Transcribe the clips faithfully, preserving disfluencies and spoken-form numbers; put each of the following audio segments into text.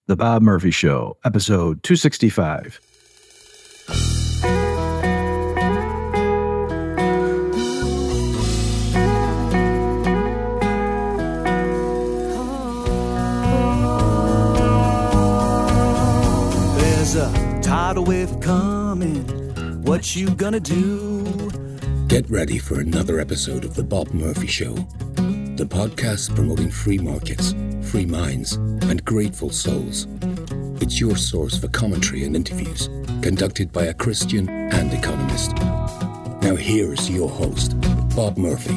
The Bob Murphy Show, episode two sixty-five. There's a tidal wave coming. What you gonna do? Get ready for another episode of The Bob Murphy Show, the podcast promoting free markets, free minds, and grateful souls. It's your source for commentary and interviews conducted by a Christian and economist. Now here's your host, Bob Murphy.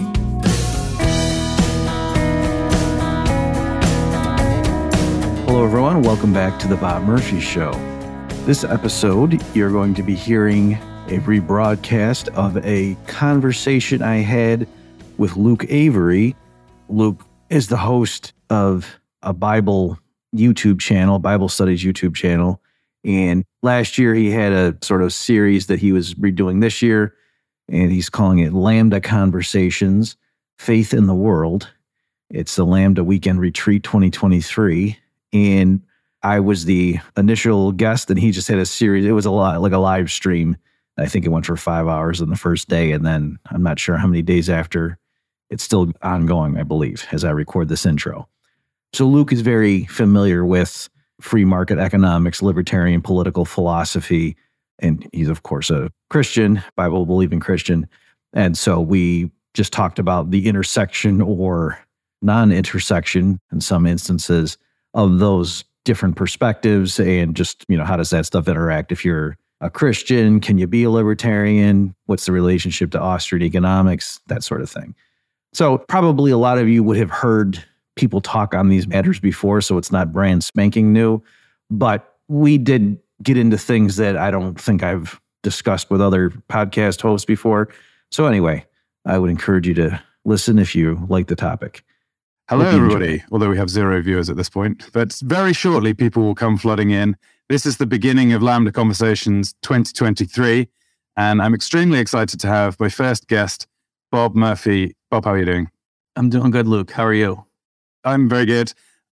Hello everyone, welcome back to The Bob Murphy Show. This episode, you're going to be hearing a rebroadcast of a conversation I had with Luke Avery. Luke is the host of a Bible YouTube channel, Bible Studies YouTube channel. And last year he had a sort of series that he was redoing this year, and he's calling it Lambda Conversations, Faith in the World. It's the Lambda Weekend Retreat twenty twenty-three. And I was the initial guest, and he just had a series. It was a lot like a live stream. I think it went for five hours on the first day, and then I'm not sure how many days after. It's still ongoing, I believe, as I record this intro. So Luke is very familiar with free market economics, libertarian political philosophy, and he's, of course, a Christian, Bible-believing Christian. And so we just talked about the intersection or non-intersection, in some instances, of those different perspectives, and just, you know, how does that stuff interact? If you're a Christian, can you be a libertarian? What's the relationship to Austrian economics? That sort of thing. So probably a lot of you would have heard people talk on these matters before, so it's not brand spanking new. But we did get into things that I don't think I've discussed with other podcast hosts before. So anyway, I would encourage you to listen if you like the topic. Hello, everybody. Although we have zero viewers at this point, but very shortly people will come flooding in. This is the beginning of Lambda Conversations twenty twenty-three, and I'm extremely excited to have my first guest, Bob Murphy. Bob, how are you doing? I'm doing good, Luke. How are you? I'm very good.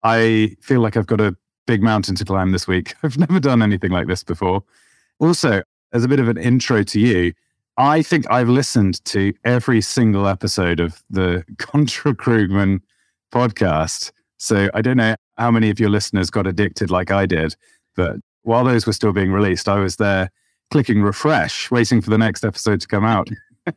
I feel like I've got a big mountain to climb this week. I've never done anything like this before. Also, as a bit of an intro to you, I think I've listened to every single episode of the Contra Krugman podcast. So I don't know how many of your listeners got addicted like I did, but while those were still being released, I was there clicking refresh, waiting for the next episode to come out.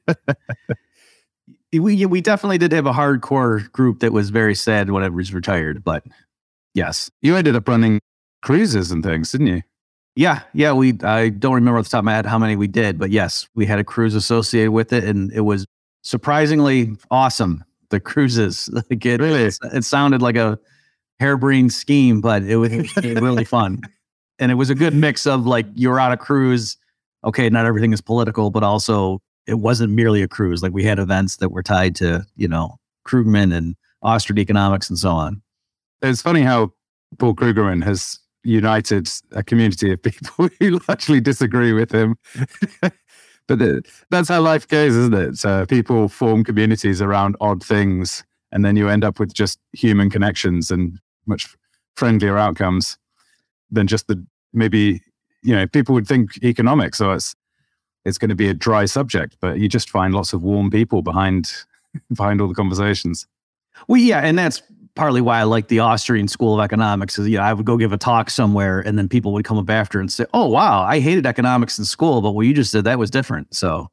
We we definitely did have a hardcore group that was very sad when it was retired, but yes. You ended up running cruises and things, didn't you? Yeah, yeah. We I don't remember off the top of my head how many we did, but yes, we had a cruise associated with it, and it was surprisingly awesome. The cruises, like it, really, it sounded like a harebrained scheme, but it was really fun, and it was a good mix of like you're on a cruise. Okay, not everything is political, but also it wasn't merely a cruise. Like we had events that were tied to, you know, Krugman and Austrian economics and so on. It's funny how Paul Krugman has united a community of people who largely disagree with him. But the, that's how life goes, isn't it? So people form communities around odd things, and then you end up with just human connections and much friendlier outcomes than just the, maybe, you know, people would think economics, so it's it's going to be a dry subject, but you just find lots of warm people behind behind all the conversations. Well, yeah, and that's partly why I like the Austrian School of Economics. Is, you know, I would go give a talk somewhere, and then people would come up after and say, "Oh, wow, I hated economics in school, but what you just did, that was different." So,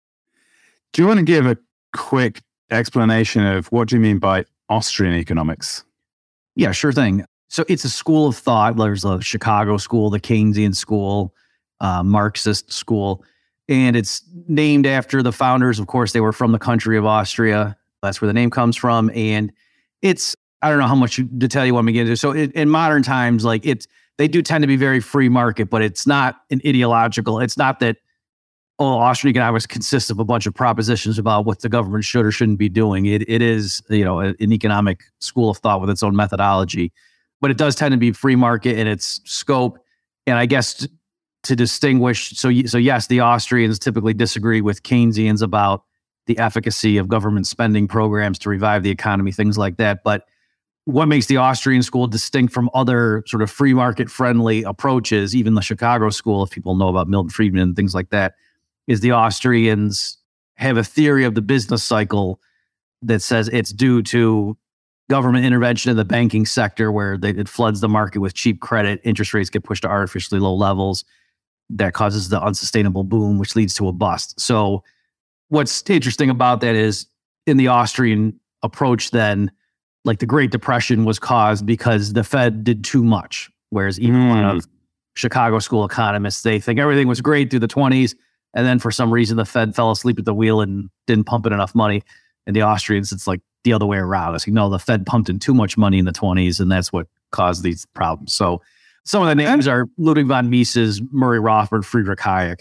do you want to give a quick explanation of what do you mean by Austrian economics? Yeah, sure thing. So it's a school of thought. There's a Chicago school, the Keynesian school, uh, Marxist school. And it's named after the founders. Of course, they were from the country of Austria. That's where the name comes from. And it's, I don't know how much detail you want me to get into. So it, in modern times, like it's, they do tend to be very free market, but it's not an ideological. It's not that, oh, Austrian economics consists of a bunch of propositions about what the government should or shouldn't be doing. It It is, you know, an economic school of thought with its own methodology, but it does tend to be free market in its scope. And I guess to distinguish. So, so yes, the Austrians typically disagree with Keynesians about the efficacy of government spending programs to revive the economy, things like that. But what makes the Austrian school distinct from other sort of free market friendly approaches, even the Chicago school, if people know about Milton Friedman and things like that, is the Austrians have a theory of the business cycle that says it's due to government intervention in the banking sector where they, it floods the market with cheap credit, interest rates get pushed to artificially low levels. That causes the unsustainable boom, which leads to a bust. So what's interesting about that is in the Austrian approach then, like the Great Depression was caused because the Fed did too much. Whereas even mm. one of Chicago school economists, they think everything was great through the twenties. And then for some reason, the Fed fell asleep at the wheel and didn't pump in enough money. And the Austrians, it's like the other way around. It's like, no, the Fed pumped in too much money in the twenties, and that's what caused these problems. So some of the names are Ludwig von Mises, Murray Rothbard, Friedrich Hayek.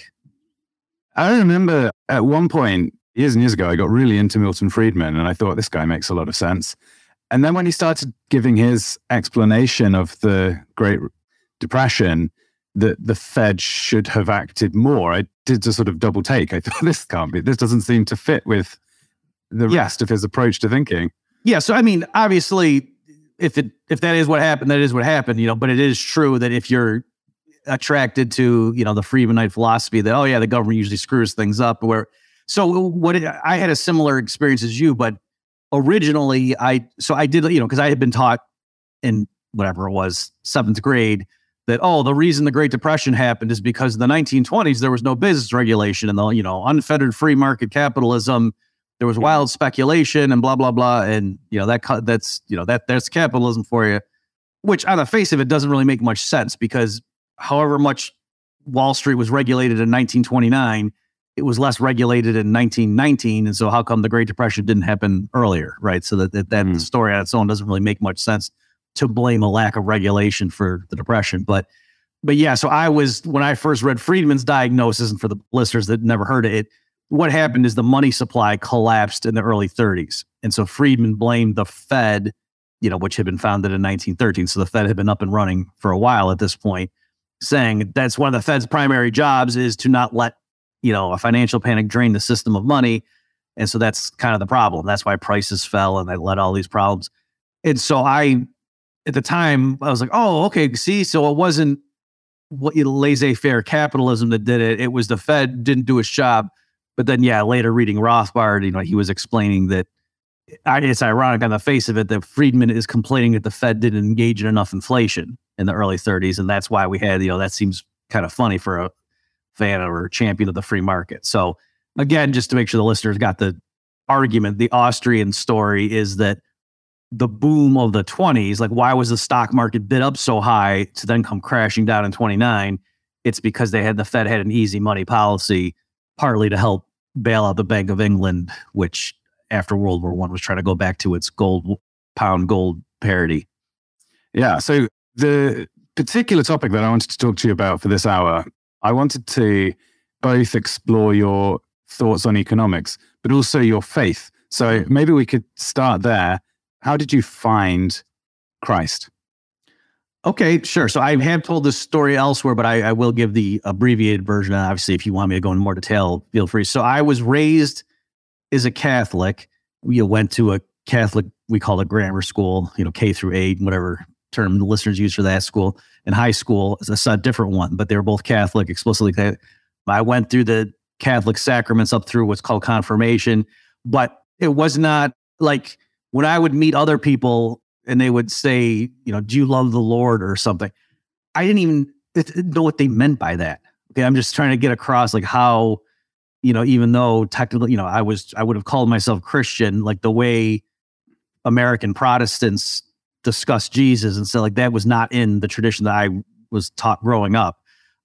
I remember at one point, years and years ago, I got really into Milton Friedman, and I thought this guy makes a lot of sense. And then when he started giving his explanation of the Great Depression, that the Fed should have acted more, I did a sort of double take. I thought, this can't be, this doesn't seem to fit with the yeah. rest of his approach to thinking. Yeah. So, I mean, obviously, if it if that is what happened, that is what happened, you know, but it is true that if you're attracted to, you know, the Friedmanite philosophy that, oh yeah, the government usually screws things up, where, so what it, I had a similar experience as you, but originally I, so I did, you know, because I had been taught in whatever it was, seventh grade, that, oh, the reason the Great Depression happened is because in the nineteen twenties, there was no business regulation and the, you know, unfettered free market capitalism, there was wild speculation and blah, blah, blah. And, you know, that that's, you know, that that's capitalism for you, which on the face of it doesn't really make much sense because however much Wall Street was regulated in nineteen twenty-nine, it was less regulated in nineteen nineteen. And so how come the Great Depression didn't happen earlier, right? So that that, that mm. story on its own doesn't really make much sense to blame a lack of regulation for the Depression. But, but yeah, so I was, when I first read Friedman's diagnosis, and for the listeners that never heard of it, what happened is the money supply collapsed in the early thirties. And so Friedman blamed the Fed, you know, which had been founded in nineteen thirteen. So the Fed had been up and running for a while at this point, saying that's one of the Fed's primary jobs is to not let, you know, a financial panic drain the system of money. And so that's kind of the problem. That's why prices fell and that led all these problems. And so I, at the time, I was like, oh, okay, see, so it wasn't what you know, laissez-faire capitalism that did it. It was the Fed didn't do its job. But then, yeah, later reading Rothbard, you know, he was explaining that it's ironic on the face of it that Friedman is complaining that the Fed didn't engage in enough inflation in the early thirties. And that's why we had, you know, that seems kind of funny for a fan or a champion of the free market. So again, just to make sure the listeners got the argument, the Austrian story is that the boom of the twenties, like why was the stock market bid up so high to then come crashing down in twenty-nine? It's because they had the Fed had an easy money policy, partly to help bail out the Bank of England, which after World War One was trying to go back to its gold pound gold parity. Yeah. So the particular topic that I wanted to talk to you about for this hour, I wanted to both explore your thoughts on economics, but also your faith. So maybe we could start there. How did you find Christ? Okay, sure. So I have told this story elsewhere, but I, I will give the abbreviated version. Obviously, if you want me to go into more detail, feel free. So I was raised as a Catholic. We went to a Catholic, we call it grammar school, you know, K through eight, whatever term the listeners use for that school. And high school is a different one, but they were both Catholic, explicitly Catholic. I went through the Catholic sacraments up through what's called confirmation, but it was not like when I would meet other people and they would say, you know, do you love the Lord or something? I didn't even know what they meant by that. Okay, I'm just trying to get across like how, you know, even though technically, you know, I was, I would have called myself Christian, like the way American Protestants discuss Jesus and so like that was not in the tradition that I was taught growing up.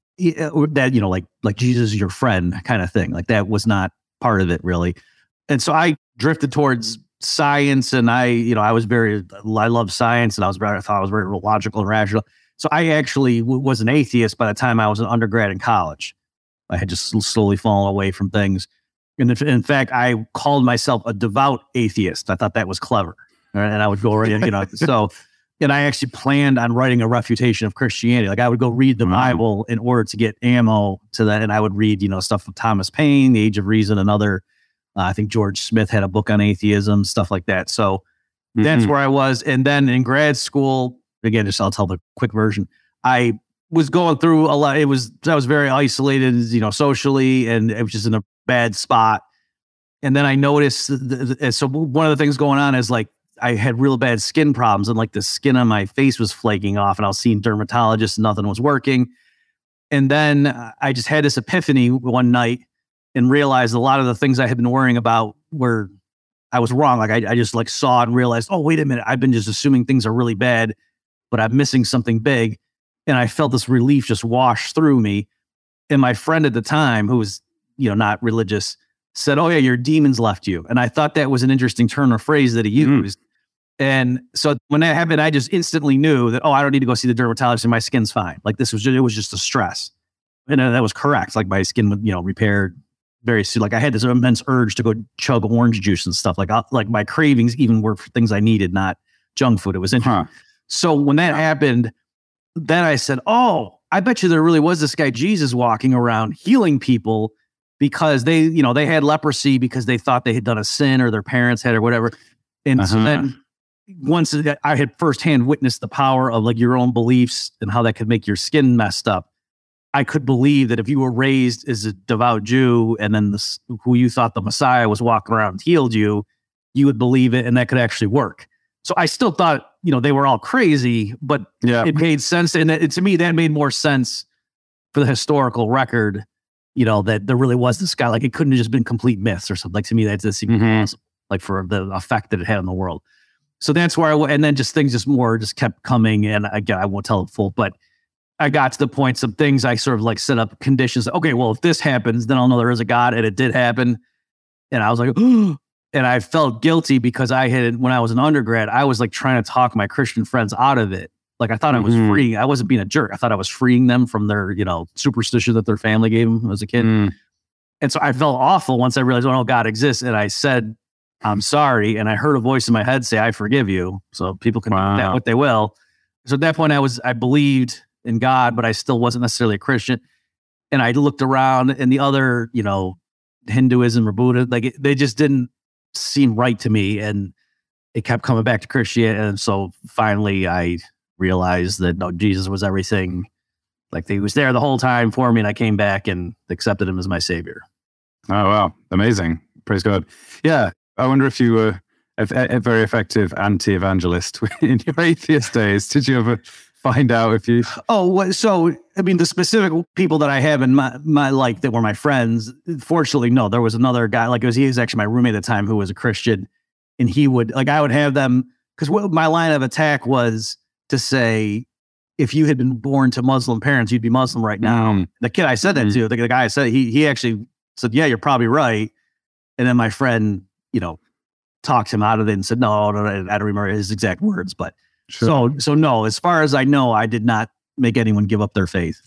That, you know, like like Jesus is your friend kind of thing. Like that was not part of it really. And so I drifted towards science, and I, you know, I was very, I love science, and I was very, I thought I was very logical and rational. So I actually w- was an atheist by the time I was an undergrad in college. I had just slowly fallen away from things. And if, in fact, I called myself a devout atheist. I thought that was clever. Right? And I would go, right, you know, so, and I actually planned on writing a refutation of Christianity. Like I would go read the mm-hmm. Bible in order to get ammo to that. And I would read, you know, stuff from Thomas Paine, The Age of Reason, and other, uh, I think George Smith had a book on atheism, stuff like that. So That's Mhm. where I was. And then in grad school, again, just I'll tell the quick version. I was going through a lot. It was, I was very isolated, you know, socially, and it was just in a bad spot. And then I noticed, th- th- so one of the things going on is like, I had real bad skin problems, and like the skin on my face was flaking off, and I was seeing dermatologists and nothing was working. And then uh, I just had this epiphany one night and realized a lot of the things I had been worrying about were, I was wrong. Like I, I just like saw it and realized, oh, wait a minute. I've been just assuming things are really bad, but I'm missing something big. And I felt this relief just wash through me. And my friend at the time, who was, you know, not religious, said, oh yeah, your demons left you. And I thought that was an interesting turn of phrase that he used. Mm. And so when that happened, I just instantly knew that, oh, I don't need to go see the dermatologist and my skin's fine. Like this was just, it was just a stress. And uh, that was correct. Like my skin would, you know, repair very soon. Like I had this immense urge to go chug orange juice and stuff. Like, I, like my cravings even were for things I needed, not junk food. It was interesting. Huh. So when that happened, then I said, oh, I bet you there really was this guy, Jesus, walking around healing people because they, you know, they had leprosy because they thought they had done a sin or their parents had or whatever. And uh-huh. so then once I had firsthand witnessed the power of like your own beliefs and how that could make your skin messed up, I could believe that if you were raised as a devout Jew and then this, who you thought the Messiah was walking around and healed you, you would believe it and that could actually work. So I still thought, you know, they were all crazy, but yeah. it made sense. And it, to me, that made more sense for the historical record, you know, that there really was this guy. Like it couldn't have just been complete myths or something. Like to me, that just seemed mm-hmm. possible, like for the effect that it had on the world. So that's where I went. And then just things just more just kept coming. And again, I won't tell it full, but I got to the point, some things I sort of like set up conditions. Okay, well, if this happens, then I'll know there is a God, and it did happen. And I was like, oh, and I felt guilty because I had, when I was an undergrad, I was like trying to talk my Christian friends out of it. Like I thought mm-hmm. I was freeing, I wasn't being a jerk. I thought I was freeing them from their, you know, superstition that their family gave them as a kid. Mm. And so I felt awful once I realized, oh, no, God exists. And I said, I'm sorry. And I heard a voice in my head say, I forgive you. So people can wow. do that what they will. So at that point I was, I believed in God, but I still wasn't necessarily a Christian. And I looked around and the other, you know, Hinduism or Buddha, like it, they just didn't seem right to me. And it kept coming back to Christianity. And so finally I realized that no, Jesus was everything. Like he was there the whole time for me. And I came back and accepted him as my savior. Oh, wow. Amazing. Praise God. Yeah. I wonder if you were a, a very effective anti-evangelist in your atheist days. Did you ever find out if you... Oh, so, I mean, the specific people that I have in my, my life that were my friends, fortunately, no, there was another guy, like it was, he was actually my roommate at the time who was a Christian, and he would, like, I would have them, because my line of attack was to say, if you had been born to Muslim parents, you'd be Muslim right now. Mm. The kid I said that mm-hmm. to, the, the guy I said, he he actually said, yeah, you're probably right. And then my friend, you know, talked him out of it and said, no, no, no I don't remember his exact words, but Sure. So, so no, as far as I know, I did not make anyone give up their faith.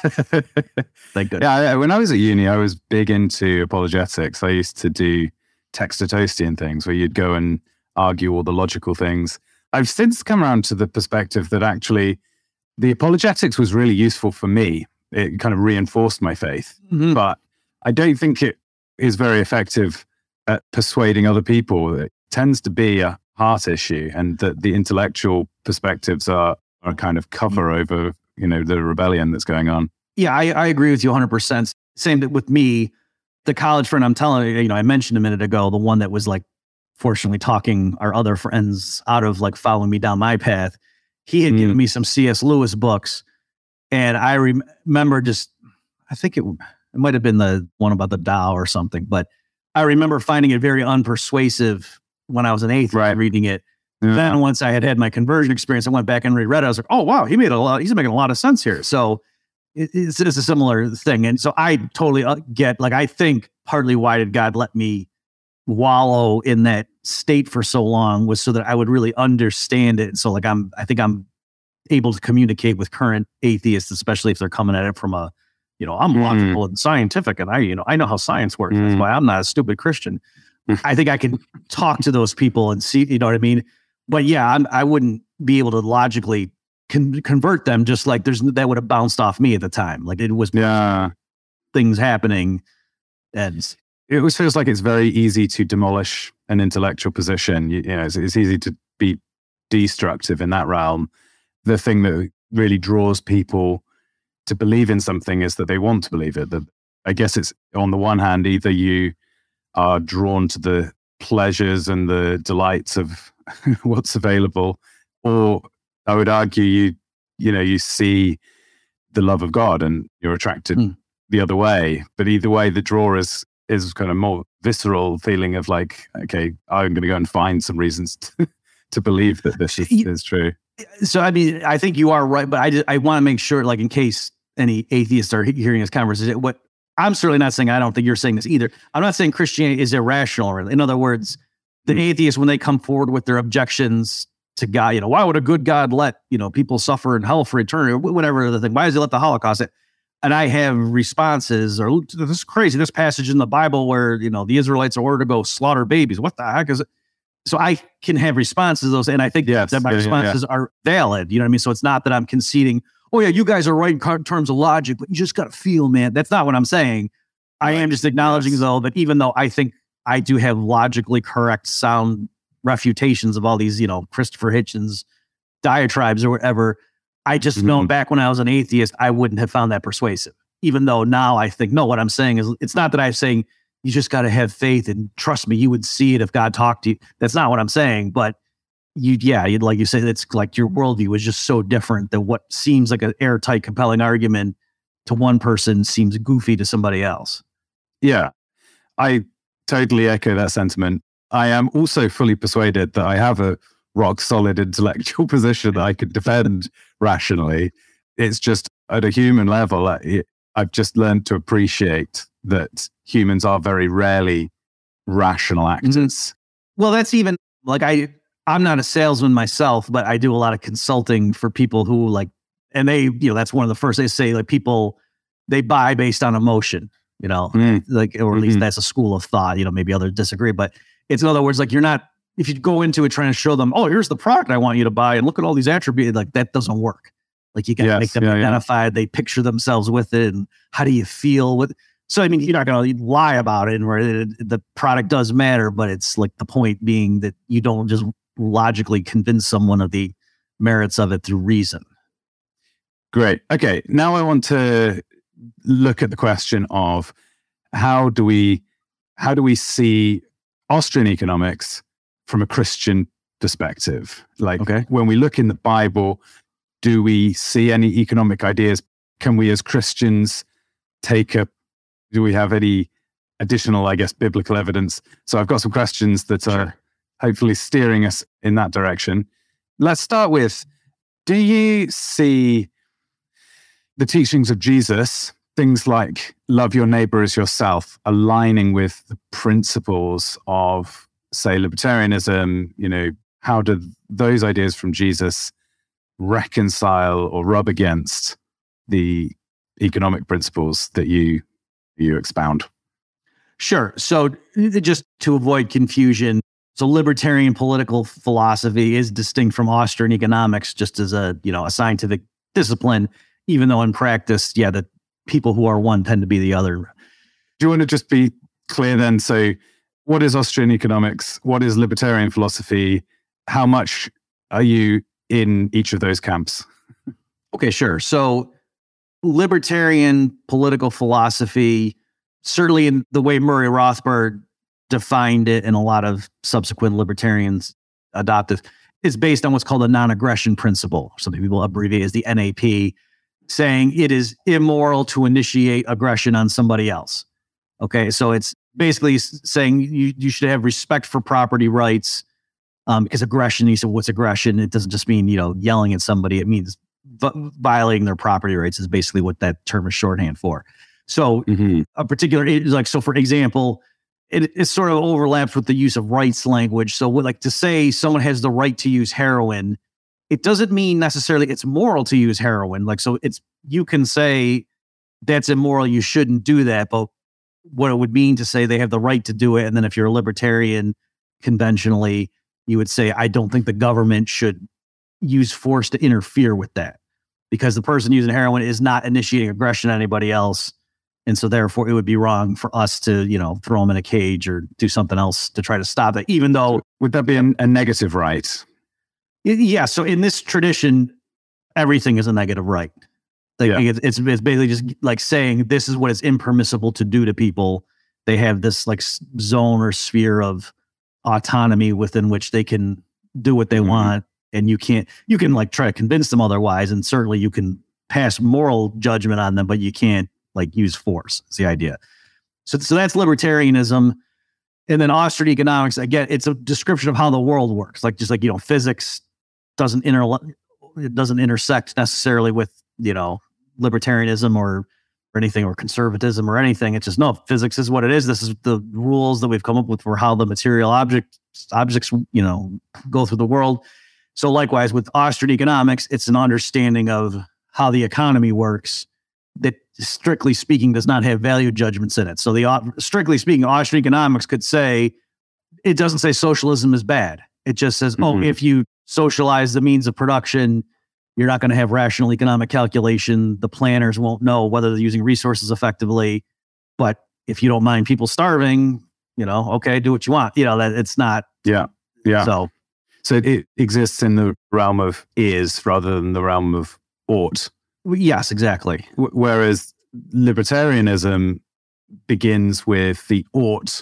Thank goodness. Yeah, I, when I was at uni, I was big into apologetics. I used to do Textotosian things where you'd go and argue all the logical things. I've since come around to the perspective that actually the apologetics was really useful for me. It kind of reinforced my faith, mm-hmm. but I don't think it is very effective at persuading other people. It tends to be a heart issue, and that the intellectual perspectives are, are kind of cover over, you know, the rebellion that's going on. Yeah, I, I agree with you one hundred percent. Same with me. The college friend I'm telling you, you know, I mentioned a minute ago, the one that was like, fortunately talking our other friends out of like following me down my path. He had mm. given me some C S Lewis books, and I rem- remember just, I think it, it might have been the one about the Tao or something, but I remember finding it very unpersuasive when I was an atheist right. reading it. Yeah. Then once I had had my conversion experience, I went back and reread it. I was like, oh, wow, he made a lot, he's making a lot of sense here. So it, it's, it's a similar thing. And so I totally get, like, I think partly why did God let me wallow in that state for so long was so that I would really understand it. So like, I'm, I think I'm able to communicate with current atheists, especially if they're coming at it from a, you know, I'm logical mm. and scientific, and I, you know, I know how science works. Mm. That's why I'm not a stupid Christian. I think I can talk to those people and see, you know what I mean? But yeah, I'm, I wouldn't be able to logically con- convert them, just like there's, that would have bounced off me at the time. Like it was yeah. things happening. And it always feels like it's very easy to demolish an intellectual position. You, you know, it's, it's easy to be destructive in that realm. The thing that really draws people to believe in something is that they want to believe it. That I guess it's on the one hand, either you are drawn to the pleasures and the delights of what's available, or I would argue you, you know, you see the love of God and you're attracted mm. the other way. But either way, the draw is is kind of more visceral feeling of like, okay, I'm going to go and find some reasons to, to believe that this is, is true. So, I mean, I think you are right, but I just, I want to make sure, like, in case any atheists are hearing this conversation, what I'm certainly not saying, I don't think you're saying this either. I'm not saying Christianity is irrational. In other words, the mm. atheists, when they come forward with their objections to God, you know, why would a good God let, you know, people suffer in hell for eternity or whatever the thing? Why does he let the Holocaust? And I have responses, or this is crazy, this passage in the Bible where, you know, the Israelites are ordered to go slaughter babies. What the heck is it? So I can have responses to those, and I think yes, that my yeah, responses yeah, yeah. are valid. You know what I mean? So it's not that I'm conceding, oh yeah, you guys are right in terms of logic, but you just got to feel, man. That's not what I'm saying. I am just acknowledging, yes. though, that even though I think I do have logically correct, sound refutations of all these, you know, Christopher Hitchens diatribes or whatever, I just mm-hmm. know back when I was an atheist, I wouldn't have found that persuasive. Even though now I think, no, what I'm saying is, it's not that I'm saying you just got to have faith and trust me, you would see it if God talked to you. That's not what I'm saying. But you, yeah, you'd like you said, it's like your worldview is just so different that what seems like an airtight, compelling argument to one person seems goofy to somebody else. Yeah, I totally echo that sentiment. I am also fully persuaded that I have a rock solid intellectual position that I could defend rationally. It's just at a human level, I, I've just learned to appreciate that humans are very rarely rational actors. Mm-hmm. Well, that's even like I, I'm not a salesman myself, but I do a lot of consulting for people who like, and they, you know, that's one of the first they say, like people, they buy based on emotion, you know, mm. like, or at least mm-hmm. that's a school of thought, you know, maybe others disagree, but it's in other words, like you're not, if you go into it trying to show them, oh, here's the product I want you to buy and look at all these attributes, like that doesn't work. Like you got to yes, make them yeah, identified. Yeah. They picture themselves with it. And how do you feel with So, I mean, you're not going to lie about it, and where it, the product does matter, but it's like the point being that you don't just logically convince someone of the merits of it through reason. Great. Okay. Now I want to look at the question of how do we, how do we see Austrian economics from a Christian perspective? Like okay. when we look in the Bible, do we see any economic ideas? Can we as Christians take a Do we have any additional, I guess, biblical evidence? So I've got some questions that are sure. hopefully steering us in that direction. Let's start with, do you see the teachings of Jesus, things like love your neighbor as yourself, aligning with the principles of, say, libertarianism? You know, how do those ideas from Jesus reconcile or rub against the economic principles that you you expound? Sure. So just to avoid confusion, so libertarian political philosophy is distinct from Austrian economics, just as a, you know, a scientific discipline, even though in practice, yeah, the people who are one tend to be the other. Do you want to just be clear then? So what is Austrian economics? What is libertarian philosophy? How much are you in each of those camps? Okay, sure. So libertarian political philosophy, certainly in the way Murray Rothbard defined it and a lot of subsequent libertarians adopted, is based on what's called a non-aggression principle. Some people abbreviate as the N A P, saying it is immoral to initiate aggression on somebody else. Okay, so it's basically saying you, you should have respect for property rights, um, because aggression, you said, what's aggression? It doesn't just mean, you know, yelling at somebody. It means v- violating their property rights is basically what that term is shorthand for. So mm-hmm. a particular, like, so for example, it, it sort of overlaps with the use of rights language. So what, like to say someone has the right to use heroin, it doesn't mean necessarily it's moral to use heroin. Like, so it's, you can say that's immoral, you shouldn't do that. But what it would mean to say they have the right to do it. And then if you're a libertarian, conventionally, you would say, I don't think the government should use force to interfere with that, because the person using heroin is not initiating aggression on anybody else. And so therefore it would be wrong for us to, you know, throw them in a cage or do something else to try to stop that, even though... Would that be a, a negative right? Yeah. So in this tradition, everything is a negative right. Like Yeah. it's, it's it's basically just like saying this is what is impermissible to do to people. They have this like s- zone or sphere of autonomy within which they can do what they Mhm. want, and you can't. You can like try to convince them otherwise, and certainly you can pass moral judgment on them, but you can't like use force. Is the idea. So so that's libertarianism. And then Austrian economics, again, it's a description of how the world works. Like just like, you know, physics doesn't inter it doesn't intersect necessarily with, you know, libertarianism or or anything, or conservatism or anything. It's just no, physics is what it is. This is the rules that we've come up with for how the material object objects, you know, go through the world. So likewise with Austrian economics, it's an understanding of how the economy works that, strictly speaking, does not have value judgments in it. So the uh, strictly speaking, Austrian economics could say, it doesn't say socialism is bad. It just says, Mhm. oh, if you socialize the means of production, you're not going to have rational economic calculation. The planners won't know whether they're using resources effectively. But if you don't mind people starving, you know, okay, do what you want. You know, that it's not. Yeah. Yeah. So, So it exists in the realm of is rather than the realm of ought. yes, exactly. W- Whereas libertarianism begins with the ought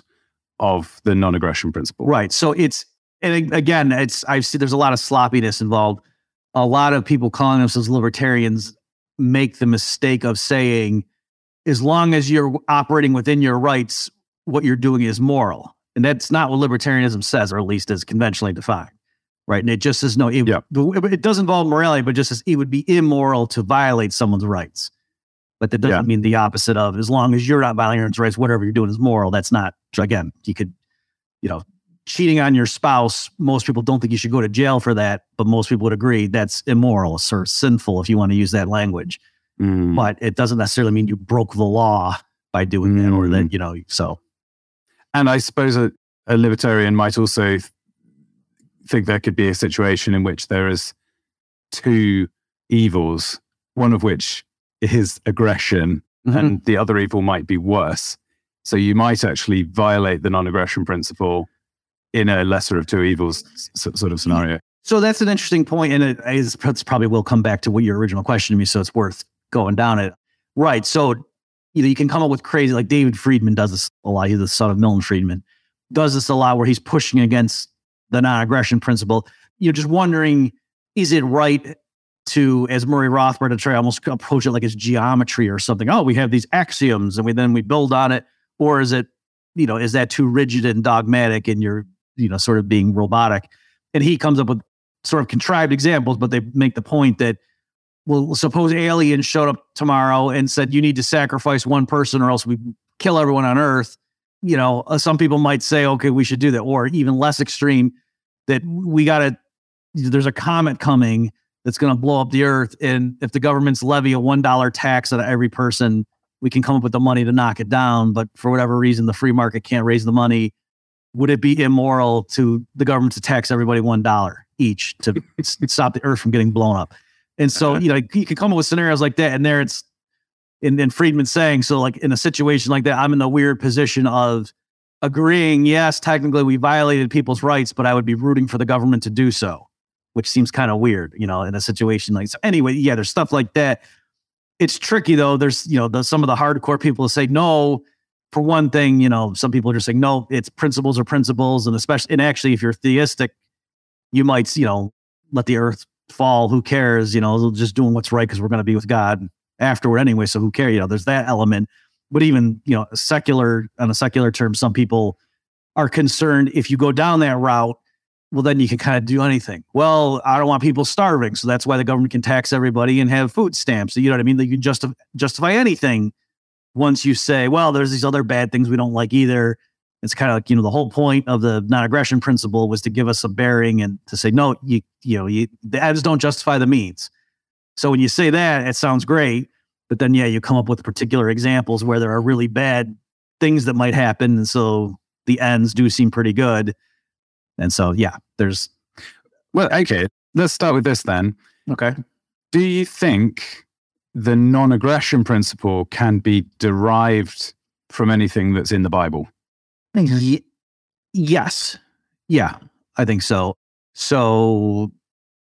of the non-aggression principle. Right. So it's, and again, it's, I've seen there's a lot of sloppiness involved. A lot of people calling themselves libertarians make the mistake of saying, as long as you're operating within your rights, what you're doing is moral. And that's not what libertarianism says, or at least is conventionally defined. Right. And it just says, no, it, Yeah. it does involve morality, but just says it would be immoral to violate someone's rights. But that doesn't Yeah. mean the opposite of, as long as you're not violating your rights, whatever you're doing is moral. That's not, again, you could, you know, cheating on your spouse, most people don't think you should go to jail for that, but most people would agree that's immoral or sinful if you want to use that language. Mm. But it doesn't necessarily mean you broke the law by doing that, or Mm. that, you know, so. And I suppose a, a libertarian might also th- think there could be a situation in which there is two evils, one of which is aggression, Mhm. and the other evil might be worse. So you might actually violate the non-aggression principle in a lesser of two evils s- sort of scenario. So that's an interesting point, and it is, it's probably will come back to what your original question to me, so it's worth going down it. Right. So, you know, you can come up with crazy, like David Friedman does this a lot. He's the son of Milton Friedman, does this a lot where he's pushing against the non-aggression principle. You're just wondering, is it right to, as Murray Rothbard, to try to almost approach it like it's geometry or something? Oh, we have these axioms and we then we build on it. Or is it, you know, is that too rigid and dogmatic and you're, you know, sort of being robotic? And he comes up with sort of contrived examples, but they make the point that, well, suppose aliens showed up tomorrow and said, you need to sacrifice one person or else we kill everyone on Earth. You know, uh, some people might say, okay, we should do that. Or even less extreme, that we got to, there's a comet coming that's going to blow up the Earth. And if the government's levy a one dollar tax on every person, we can come up with the money to knock it down. But for whatever reason, the free market can't raise the money. Would it be immoral to the government to tax everybody one dollar each to s- stop the Earth from getting blown up? And so, you know, you can come up with scenarios like that. And there it's, and then Friedman saying, so like in a situation like that, I'm in the weird position of agreeing, yes, technically we violated people's rights, but I would be rooting for the government to do so, which seems kind of weird, you know, in a situation like so. Anyway, yeah, there's stuff like that. It's tricky though. There's, you know, the, some of the hardcore people say no. For one thing, you know, some people are just saying no, it's principles are principles. And especially, and actually, if you're theistic, you might, you know, let the earth fall. Who cares? You know, just doing what's right because we're going to be with God afterward anyway. So who cares? You know, there's that element. But even, you know, secular, on a secular term, some people are concerned if you go down that route, well, then you can kind of do anything. Well, I don't want people starving. So that's why the government can tax everybody and have food stamps. So you know what I mean? That you can justify, justify anything once you say, well, there's these other bad things we don't like either. It's kind of like, you know, the whole point of the non-aggression principle was to give us a bearing and to say, no, you, you know, you, the ends don't justify the means. So when you say that, it sounds great. But then, yeah, you come up with particular examples where there are really bad things that might happen. And so the ends do seem pretty good. And so, yeah, there's... Well, okay, let's start with this then. Okay. Do you think the non-aggression principle can be derived from anything that's in the Bible? Y- yes. Yeah, I think so. So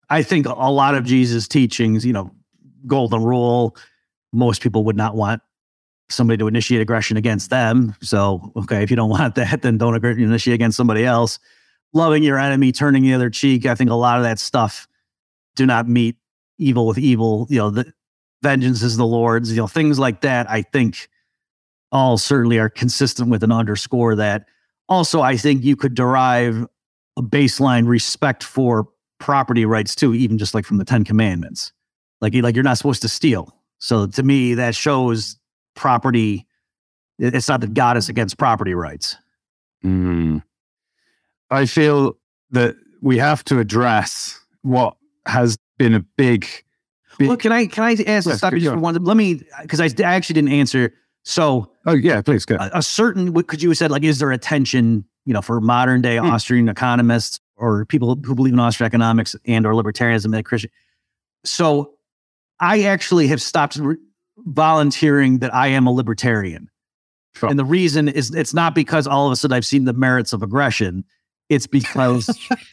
I think a lot of Jesus' teachings, you know, golden rule, most people would not want somebody to initiate aggression against them. So, okay, if you don't want that, then don't agree, initiate against somebody else. Loving your enemy, turning the other cheek. I think a lot of that stuff do not meet evil with evil. You know, the vengeance is the Lord's, you know, things like that. I think all certainly are consistent with and underscore that. Also, I think you could derive a baseline respect for property rights too, even just like from the Ten Commandments. Like, like you're not supposed to steal. So to me, that shows property. It's not that God is against property rights. Mm. I feel that we have to address what has been a big. big well, can I can I ask yes, stop you just for one? Let me, because I, I actually didn't answer. So, oh yeah, please go. A, a certain, because you said like, is there a tension, you know, for modern day mm. Austrian economists or people who believe in Austrian economics and or libertarianism and Christian? So, I actually have stopped re- volunteering that I am a libertarian, sure. And the reason is it's not because all of a sudden I've seen the merits of aggression. It's because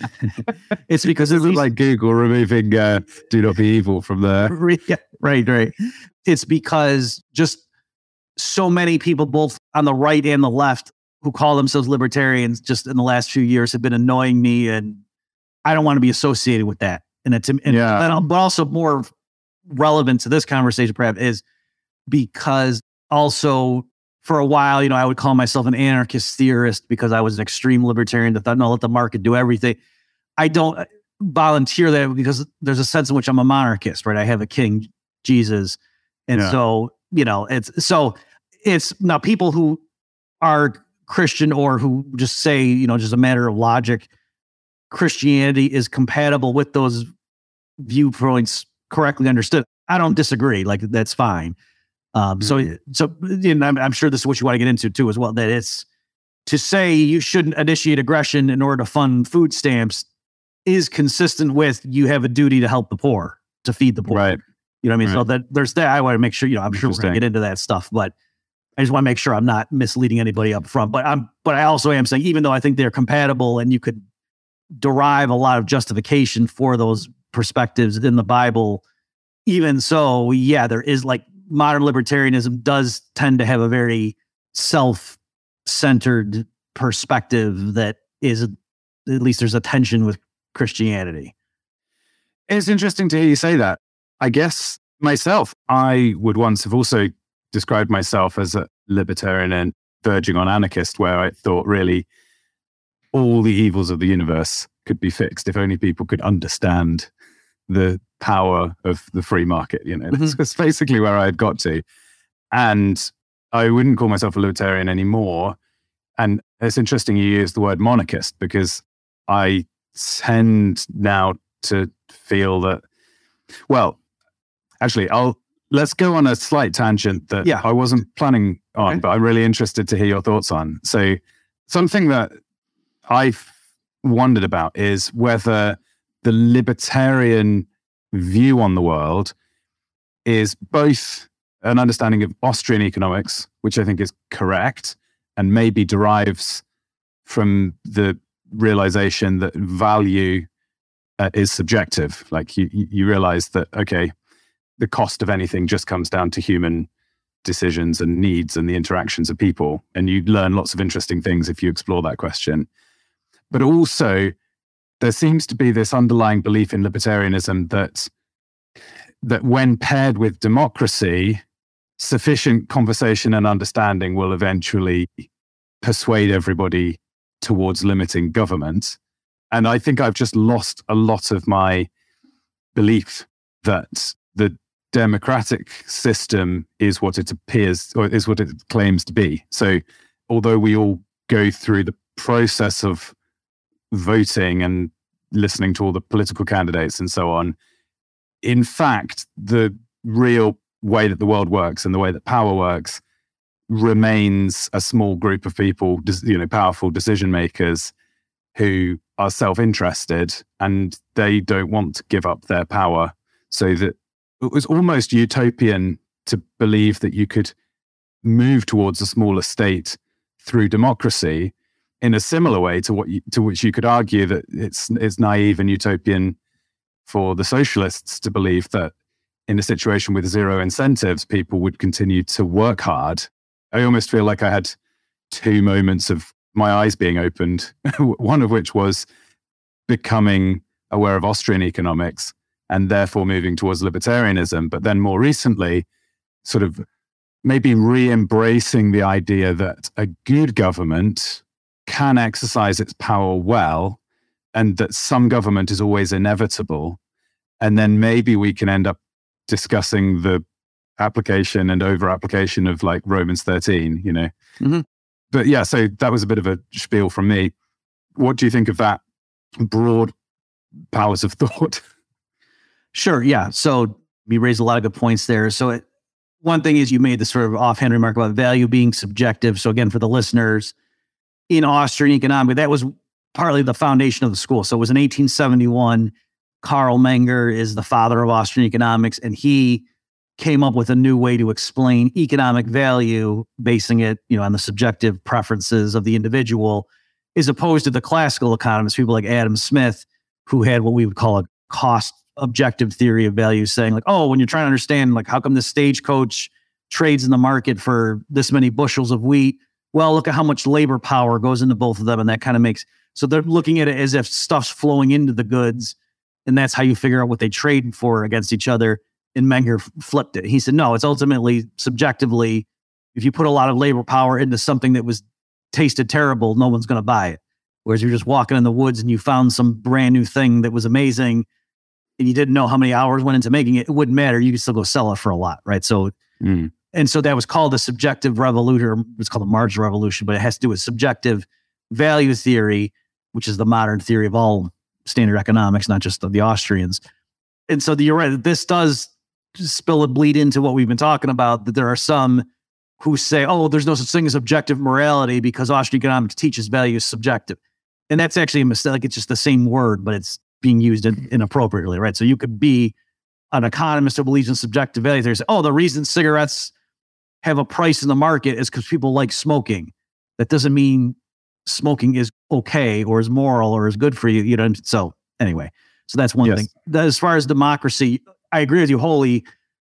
it's because it's like Google removing uh, "Do not be evil" from there. Yeah, right, right. It's because just so many people, both on the right and the left, who call themselves libertarians, just in the last few years have been annoying me, and I don't want to be associated with that. And it's and, yeah. and, but also more relevant to this conversation, perhaps, is because also. For a while, you know, I would call myself an anarchist theorist because I was an extreme libertarian that thought, no, let the market do everything. I don't volunteer that because there's a sense in which I'm a monarchist, right? I have a king, Jesus. And yeah. so, you know, it's so it's now people who are Christian or who just say, you know, just a matter of logic, Christianity is compatible with those viewpoints correctly understood. I don't disagree. Like, that's fine. Um, so, so you know, I'm, I'm sure this is what you want to get into too, as well. That it's to say you shouldn't initiate aggression in order to fund food stamps is consistent with you have a duty to help the poor, to feed the poor. Right. You know what I mean? Right. So that there's that. I want to make sure, you know, I'm sure we're going to get into that stuff, but I just want to make sure I'm not misleading anybody up front. But I'm, but I also am saying, even though I think they're compatible and you could derive a lot of justification for those perspectives in the Bible, even so, yeah, there is like. Modern libertarianism does tend to have a very self-centered perspective that is, at least there's a tension with Christianity. It's interesting to hear you say that. I guess myself, I would once have also described myself as a libertarian and verging on anarchist, where I thought really all the evils of the universe could be fixed if only people could understand the power of the free market. You know, that's, that's basically where I had got to. And I wouldn't call myself a libertarian anymore. And it's interesting you use the word monarchist, because I tend now to feel that, well, actually, I'll let's go on a slight tangent that yeah. I wasn't planning on, okay. but I'm really interested to hear your thoughts on. So something that I've wondered about is whether the libertarian view on the world is both an understanding of Austrian economics, which I think is correct, and maybe derives from the realization that value uh, is subjective. Like you, you realize that, okay, the cost of anything just comes down to human decisions and needs and the interactions of people. And you learn lots of interesting things if you explore that question. But also, there seems to be this underlying belief in libertarianism that that when paired with democracy, sufficient conversation and understanding will eventually persuade everybody towards limiting government. And I think I've just lost a lot of my belief that the democratic system is what it appears, or is what it claims to be. So although we all go through the process of voting and listening to all the political candidates and so on, in fact, the real way that the world works and the way that power works remains a small group of people, you know, powerful decision makers who are self-interested, and they don't want to give up their power. So that it was almost utopian to believe that you could move towards a smaller state through democracy, in a similar way to what you, to which you could argue that it's it's naive and utopian for the socialists to believe that in a situation with zero incentives, people would continue to work hard. I almost feel like I had two moments of my eyes being opened, one of which was becoming aware of Austrian economics and therefore moving towards libertarianism. But then more recently, sort of maybe re-embracing the idea that a good government can exercise its power well and that some government is always inevitable. And then maybe we can end up discussing the application and over-application of like Romans thirteen, you know. Mm-hmm. But yeah, so that was a bit of a spiel from me. What do you think of that broad powers of thought? Sure, yeah. So you raised a lot of good points there. So it, one thing is you made the sort of offhand remark about value being subjective. So again, for the listeners, in Austrian economics, that was partly the foundation of the school. So it was in eighteen seventy-one. Karl Menger is the father of Austrian economics, and he came up with a new way to explain economic value, basing it, you know, on the subjective preferences of the individual, as opposed to the classical economists, people like Adam Smith, who had what we would call a cost objective theory of value, saying like, oh, when you're trying to understand, like, how come this stagecoach trades in the market for this many bushels of wheat? Well, look at how much labor power goes into both of them, and that kind of makes, so they're looking at it as if stuff's flowing into the goods, and that's how you figure out what they trade for against each other. And Menger flipped it. He said, no, it's ultimately subjectively, if you put a lot of labor power into something that was tasted terrible, no one's going to buy it. Whereas you're just walking in the woods and you found some brand new thing that was amazing and you didn't know how many hours went into making it, it wouldn't matter. You could still go sell it for a lot, right? So, mm. and so that was called the subjective revolution, or it's called the marginal revolution, but it has to do with subjective value theory, which is the modern theory of all standard economics, not just of the Austrians. And so you're right, this does spill and bleed into what we've been talking about, that there are some who say, oh, there's no such thing as objective morality because Austrian economics teaches value is subjective. And that's actually a mistake. It's just the same word, but it's being used in, inappropriately, right? So you could be an economist who believes in subjective value. They say, oh, the reason cigarettes have a price in the market is because people like smoking. That doesn't mean smoking is okay or is moral or is good for you. You know. So anyway, so that's one yes. thing. That, as far as democracy, I agree with you wholly.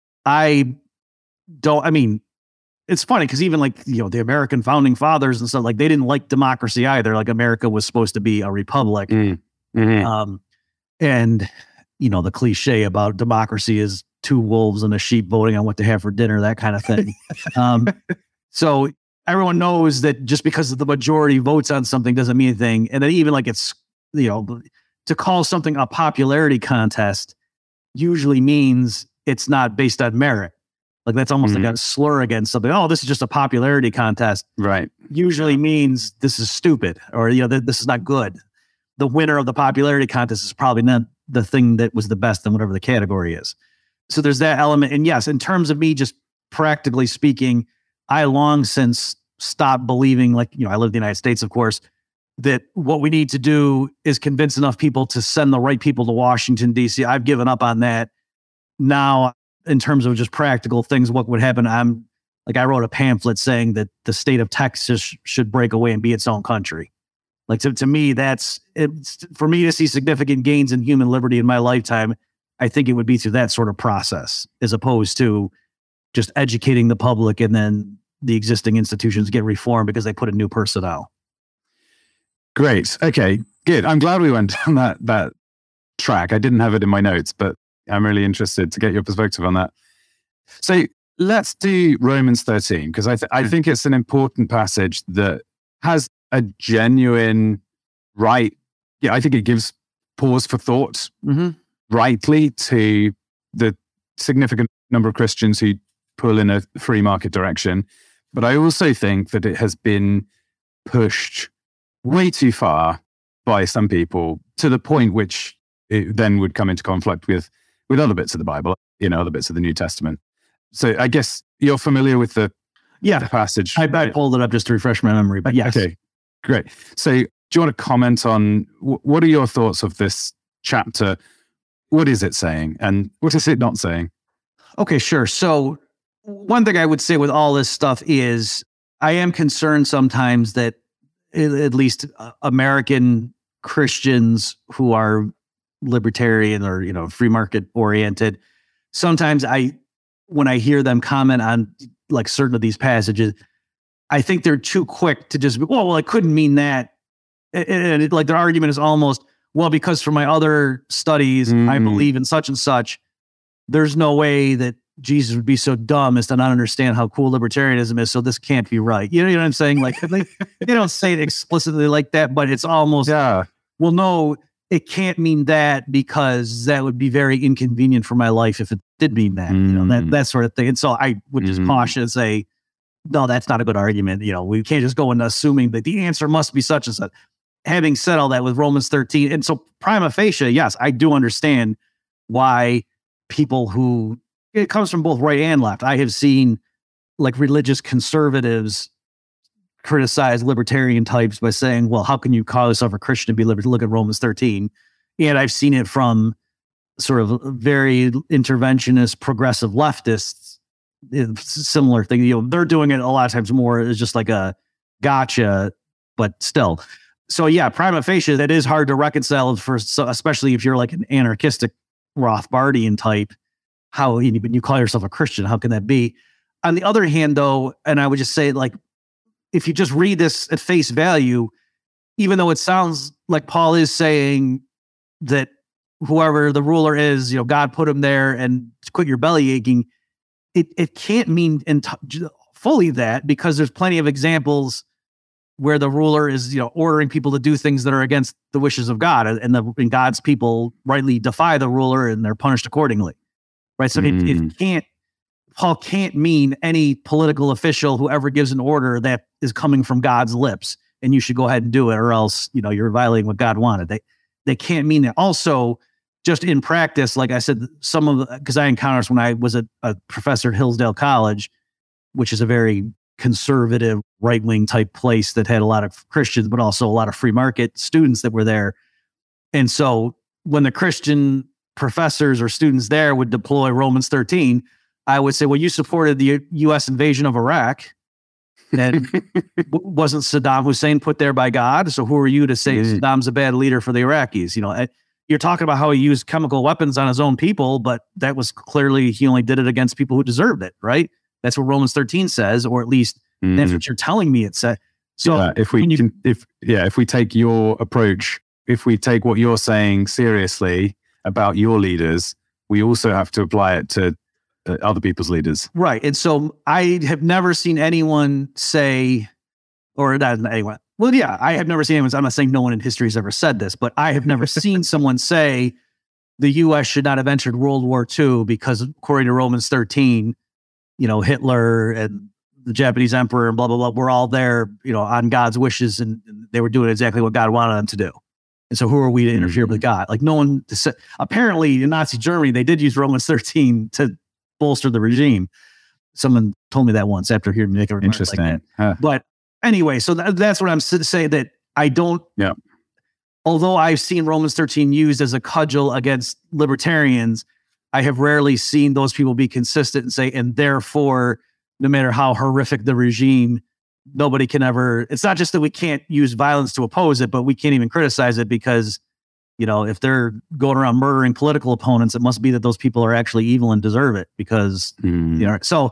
I don't, I mean, it's funny because even like, you know, the American founding fathers and stuff, like they didn't like democracy either. Like America was supposed to be a republic. Mm. Mm-hmm. Um, and, you know, the cliche about democracy is two wolves and a sheep voting on what to have for dinner, that kind of thing. um, so everyone knows that just because the majority votes on something doesn't mean anything. And then even like it's, you know, to call something a popularity contest usually means it's not based on merit. Like that's almost mm-hmm. like a slur against something. Oh, this is just a popularity contest. Right. Usually means this is stupid or, you know, th- this is not good. The winner of the popularity contest is probably not the thing that was the best in whatever the category is. So there's that element. And yes, in terms of me just practically speaking, I long since stopped believing, like, you know, I live in the United States, of course, that what we need to do is convince enough people to send the right people to Washington, D C. I've given up on that. Now, in terms of just practical things, what would happen? I'm like, I wrote a pamphlet saying that the state of Texas should break away and be its own country. Like to, to me, that's it's, for me to see significant gains in human liberty in my lifetime. I think it would be through that sort of process, as opposed to just educating the public and then the existing institutions get reformed because they put a new personnel. Great. Okay, good. I'm glad we went down that that track. I didn't have it in my notes, but I'm really interested to get your perspective on that. So let's do Romans thirteen, because I, th- I think it's an important passage that has a genuine right. Yeah, I think it gives pause for thought, mm-hmm. rightly, to the significant number of Christians who pull in a free market direction. But I also think that it has been pushed way too far by some people to the point which it then would come into conflict with with other bits of the Bible, you know, other bits of the New Testament. So I guess you're familiar with the, yeah. the passage. I, I pulled it up just to refresh my memory, but yes. Okay, great. So do you want to comment on w- what are your thoughts of this chapter? What is it saying and what is it not saying? Okay, sure. So one thing I would say with all this stuff is I am concerned sometimes that at least American Christians who are libertarian or, you know, free market oriented, sometimes I, when I hear them comment on like certain of these passages, I think they're too quick to just be, well, well, I couldn't mean that. And, and it, like their argument is almost, well, because for my other studies, mm. I believe in such and such, there's no way that Jesus would be so dumb as to not understand how cool libertarianism is. So this can't be right. You know, you know what I'm saying? Like they, they don't say it explicitly like that, but it's almost, yeah. Well, no, it can't mean that because that would be very inconvenient for my life if it did mean that, mm. you know, that, that sort of thing. And so I would just mm. caution and say, no, that's not a good argument. You know, we can't just go into assuming that the answer must be such and such. Having said all that with Romans thirteen, and so prima facie, yes, I do understand why people who, it comes from both right and left. I have seen like religious conservatives criticize libertarian types by saying, well, how can you call yourself a Christian and be libertarian? Look at Romans thirteen. And I've seen it from sort of very interventionist, progressive leftists, similar thing. You know, they're doing it a lot of times more as just like a gotcha, but still. So yeah, prima facie, that is hard to reconcile for, so especially if you're like an anarchistic Rothbardian type. How you, you call yourself a Christian? How can that be? On the other hand, though, and I would just say, like, if you just read this at face value, even though it sounds like Paul is saying that whoever the ruler is, you know, God put him there and quit your belly aching, it it can't mean ent- fully that, because there's plenty of examples where the ruler is, you know, ordering people to do things that are against the wishes of God, and the and God's people rightly defy the ruler and they're punished accordingly, right? So mm. it, it can't, Paul can't mean any political official who ever gives an order that is coming from God's lips, and you should go ahead and do it, or else, you know, you're violating what God wanted. They they can't mean that. Also, just in practice, like I said, some of the, because I encountered when I was a, a professor at Hillsdale College, which is a very conservative, right-wing type place that had a lot of Christians, but also a lot of free market students that were there. And so when the Christian professors or students there would deploy Romans thirteen, I would say, well, you supported the U S invasion of Iraq. And wasn't Saddam Hussein put there by God? So who are you to say mm. Saddam's a bad leader for the Iraqis? You know, you're talking about how he used chemical weapons on his own people, but that was clearly, he only did it against people who deserved it, right? That's what Romans thirteen says, or at least mm. that's what you're telling me it said. So yeah, if we you, can, if yeah, if we take your approach, if we take what you're saying seriously about your leaders, we also have to apply it to uh, other people's leaders, right? And so I have never seen anyone say, or not anyone. Well, yeah, I have never seen anyone. I'm not saying no one in history has ever said this, but I have never seen someone say the U S should not have entered World War Two because, according to Romans thirteen, you know, Hitler and the Japanese emperor and blah, blah, blah, were all there, you know, on God's wishes, and they were doing exactly what God wanted them to do. And so who are we to interfere mm-hmm. with God? Like no one, to say, apparently in Nazi Germany, they did use Romans thirteen to bolster the regime. Someone told me that once after hearing me make a remark like that. Huh. But anyway, so th- that's what I'm saying, that I don't, yeah. although I've seen Romans thirteen used as a cudgel against libertarians, I have rarely seen those people be consistent and say, and therefore, no matter how horrific the regime, nobody can ever, it's not just that we can't use violence to oppose it, but we can't even criticize it because, you know, if they're going around murdering political opponents, it must be that those people are actually evil and deserve it because, mm. you know, so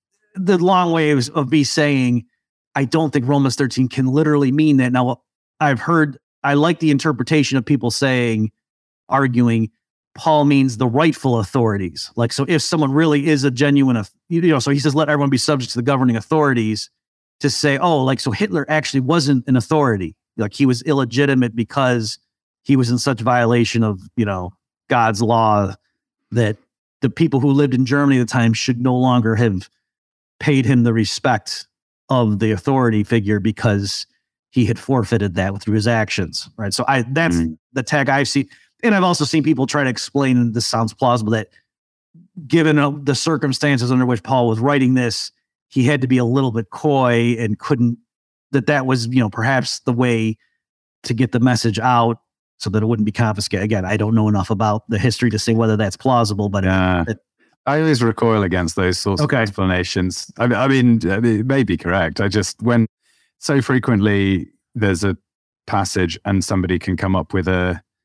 the long way of, of me saying, I don't think Romans thirteen can literally mean that. Now, I've heard, I like the interpretation of people saying, arguing, Paul means the rightful authorities. Like, so if someone really is a genuine, you know, so he says, let everyone be subject to the governing authorities, to say, oh, like, so Hitler actually wasn't an authority. Like he was illegitimate because he was in such violation of, you know, God's law that the people who lived in Germany at the time should no longer have paid him the respect of the authority figure because he had forfeited that through his actions. Right. So I, that's mm-hmm. the tag I've seen. And I've also seen people try to explain, and this sounds plausible, that given uh, the circumstances under which Paul was writing this, he had to be a little bit coy and couldn't, that that was, you know, perhaps the way to get the message out so that it wouldn't be confiscated. Again, I don't know enough about the history to say whether that's plausible, but yeah. it, it, I always recoil against those sorts okay. of explanations. I, I, mean, it may be correct. I just, when so frequently there's a passage and somebody can come up with a,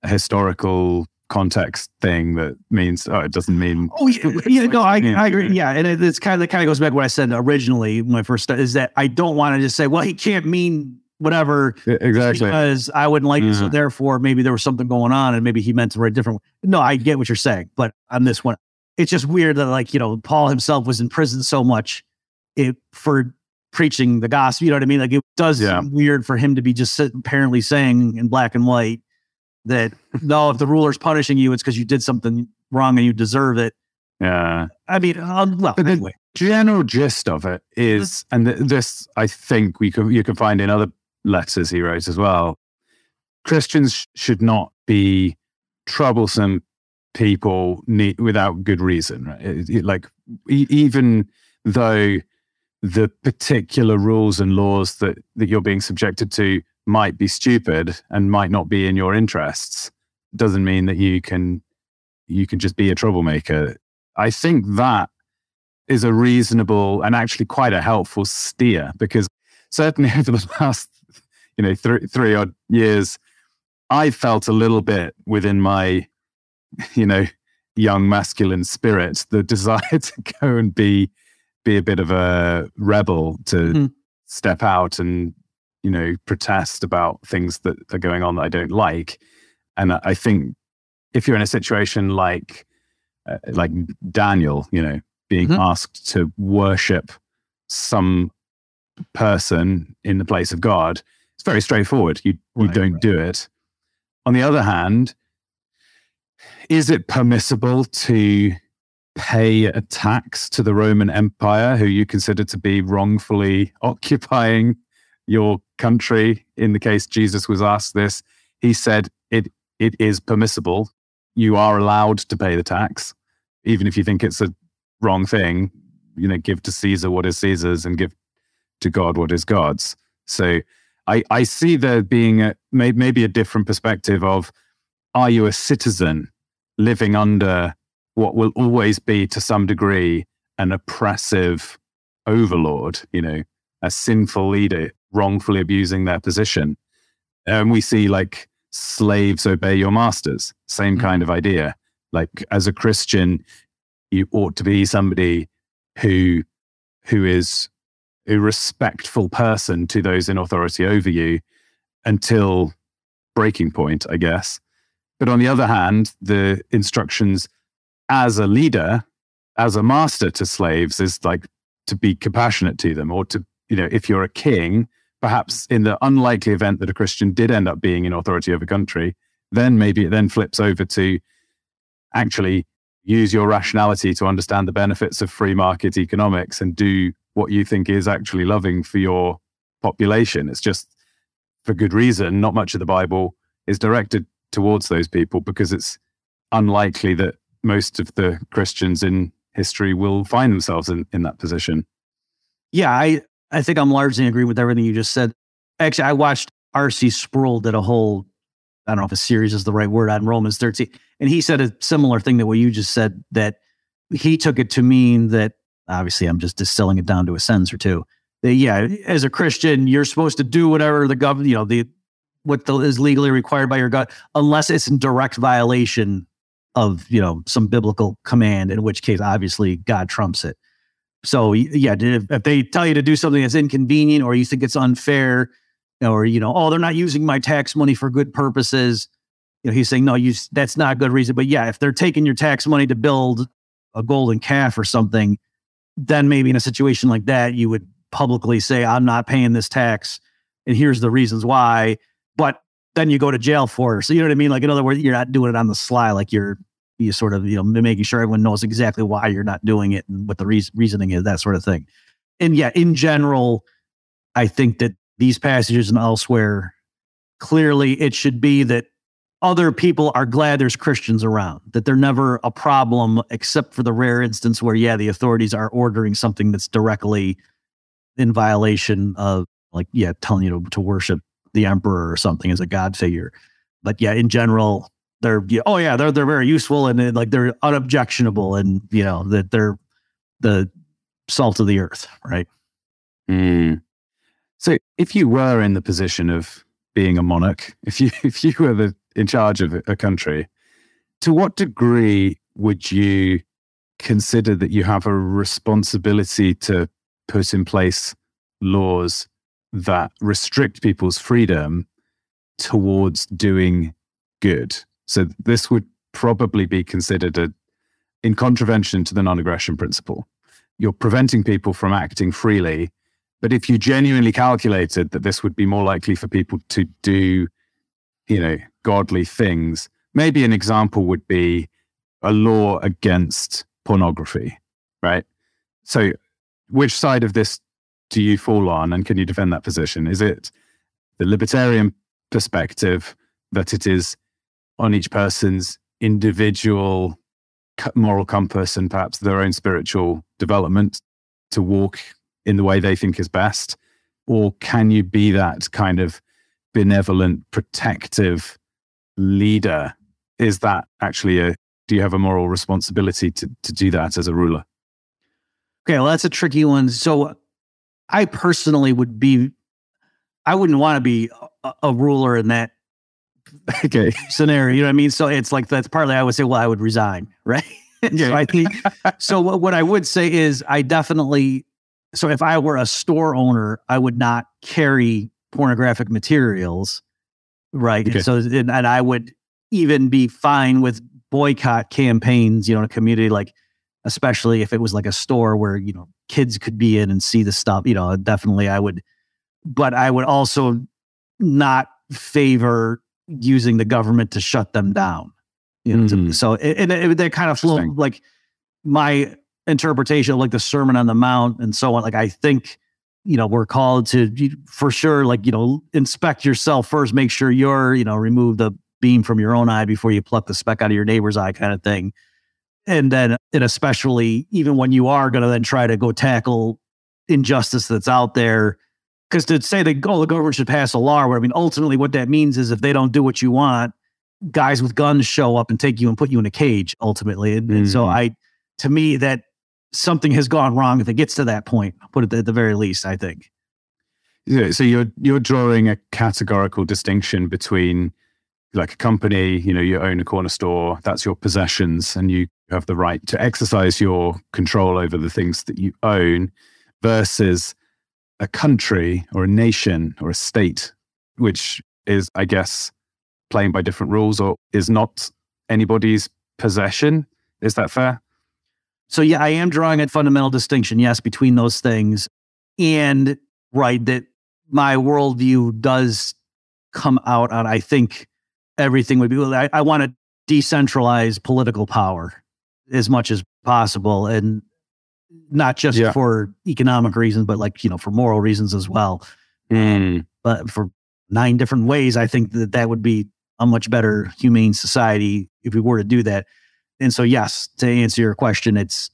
a historical context thing that means, oh, it doesn't mean. Oh, yeah, yeah no, I, I agree. Yeah. And it, it's kind of, it kind of goes back to what I said originally when I first started, is that I don't want to just say, well, he can't mean whatever. Exactly. Because I wouldn't like mm-hmm. it. So therefore, maybe there was something going on and maybe he meant to write different. No, I get what you're saying. But on this one, it's just weird that, like, you know, Paul himself was in prison so much it, for preaching the gospel. You know what I mean? Like, it does yeah. seem weird for him to be just sit, apparently saying in black and white that, no, if the ruler's punishing you, it's because you did something wrong and you deserve it. Yeah. I mean, um, well, but anyway. The general gist of it is, and th- this I think we can, you can find in other letters he wrote as well, Christians sh- should not be troublesome people need, without good reason. Right? It, it, like, e- even though the particular rules and laws that, that you're being subjected to might be stupid and might not be in your interests, doesn't mean that you can you can just be a troublemaker. I think that is a reasonable and actually quite a helpful steer, because certainly over the last, you know, th- three odd years, I felt a little bit within my, you know, young masculine spirit, the desire to go and be be a bit of a rebel, to mm-hmm. step out and, you know, protest about things that are going on that I don't like. And I think if you're in a situation like uh, like Daniel, you know, being mm-hmm. asked to worship some person in the place of God, it's very straightforward. You you right, don't right. do it. On the other hand, is it permissible to pay a tax to the Roman Empire, who you consider to be wrongfully occupying your country? In the case Jesus was asked this, he said it it is permissible. You are allowed to pay the tax, even if you think it's a wrong thing. You know, give to Caesar what is Caesar's and give to God what is God's. So I, I see there being a, maybe a different perspective of, are you a citizen living under what will always be, to some degree, an oppressive overlord, you know, a sinful leader wrongfully abusing their position? And we see, like, slaves obey your masters, same kind of idea. Like, as a Christian, you ought to be somebody who who is a respectful person to those in authority over you until breaking point, I guess. But on the other hand, the instructions as a leader, as a master to slaves, is like to be compassionate to them, or to, you know, if you're a king, perhaps in the unlikely event that a Christian did end up being in authority over country, then maybe it then flips over to actually use your rationality to understand the benefits of free market economics and do what you think is actually loving for your population. It's just, for good reason, not much of the Bible is directed towards those people, because it's unlikely that most of the Christians in history will find themselves in, in that position. Yeah, I, I think I'm largely agreeing with everything you just said. Actually, I watched R C Sproul did a whole, I don't know if a series is the right word, on Romans thirteen. And he said a similar thing that what you just said, that he took it to mean that, obviously I'm just distilling it down to a sentence or two, that, yeah, as a Christian, you're supposed to do whatever the government, you know, the what the, is legally required by your God, unless it's in direct violation of, you know, some biblical command, in which case, obviously, God trumps it. So, yeah, if, if they tell you to do something that's inconvenient, or you think it's unfair, or, you know, oh, they're not using my tax money for good purposes, you know, he's saying, no, you, that's not a good reason. But yeah, if they're taking your tax money to build a golden calf or something, then maybe in a situation like that, you would publicly say, I'm not paying this tax, and here's the reasons why. But then you go to jail for it. So, you know what I mean? Like, in other words, you're not doing it on the sly. Like, you're you sort of, you know, making sure everyone knows exactly why you're not doing it and what the re- reasoning is, that sort of thing. And yeah, in general, I think that these passages and elsewhere, clearly it should be that other people are glad there's Christians around, that they're never a problem, except for the rare instance where, yeah, the authorities are ordering something that's directly in violation of, like, yeah, telling you to, to worship the emperor or something as a God figure. But yeah, in general, they're, yeah, oh yeah, they're they're very useful, and, and like they're unobjectionable, and, you know, that they're the salt of the earth, right? Mm. So if you were in the position of being a monarch, if you if you were the in charge of a country, to what degree would you consider that you have a responsibility to put in place laws that restrict people's freedom towards doing good? So this would probably be considered a, in contravention to the non-aggression principle. You're preventing people from acting freely, but if you genuinely calculated that this would be more likely for people to do, you know, godly things, maybe an example would be a law against pornography, right? So which side of this do you fall on, and can you defend that position? Is it the libertarian perspective that it is on each person's individual moral compass and perhaps their own spiritual development to walk in the way they think is best? Or can you be that kind of benevolent, protective leader? Is that actually a, do you have a moral responsibility to, to do that as a ruler? Okay, well, that's a tricky one. So I personally would be, I wouldn't want to be a, a ruler in that okay. scenario. You know what I mean? So it's like, that's partly I would say, well, I would resign, right? Yeah. So I think, so what, what I would say is I definitely, so if I were a store owner, I would not carry pornographic materials, right? Okay. And so, and, and I would even be fine with boycott campaigns, you know, in a community, like, especially if it was like a store where, you know, kids could be in and see the stuff, you know, definitely I would, but I would also not favor using the government to shut them down. You know, Mm-hmm. to, so it, and it, they kind of flow like my interpretation of like the Sermon on the Mount and so on. Like, I think, you know, we're called to, for sure, like, you know, inspect yourself first, make sure you're, you know, remove the beam from your own eye before you pluck the speck out of your neighbor's eye, kind of thing. And then, and especially even when you are going to then try to go tackle injustice that's out there, because to say that, oh, the government should pass a law, or what, I mean, ultimately what that means is if they don't do what you want, guys with guns show up and take you and put you in a cage ultimately. And, mm-hmm. and so I, to me, that something has gone wrong if it gets to that point, I'll put it at the very least, I think. Yeah, so you're, you're drawing a categorical distinction between like a company, you know, you own a corner store, that's your possessions, and you have the right to exercise your control over the things that you own, versus a country or a nation or a state, which is, I guess, playing by different rules or is not anybody's possession. Is that fair? So yeah, I am drawing a fundamental distinction, yes, between those things. And right, that my worldview does come out on, I think everything would be, I, I want to decentralize political power as much as possible. And not just yeah. for economic reasons, but like, you know, for moral reasons as well. Mm. But for nine different ways, I think that that would be a much better humane society if we were to do that. And so, yes, to answer your question, it's,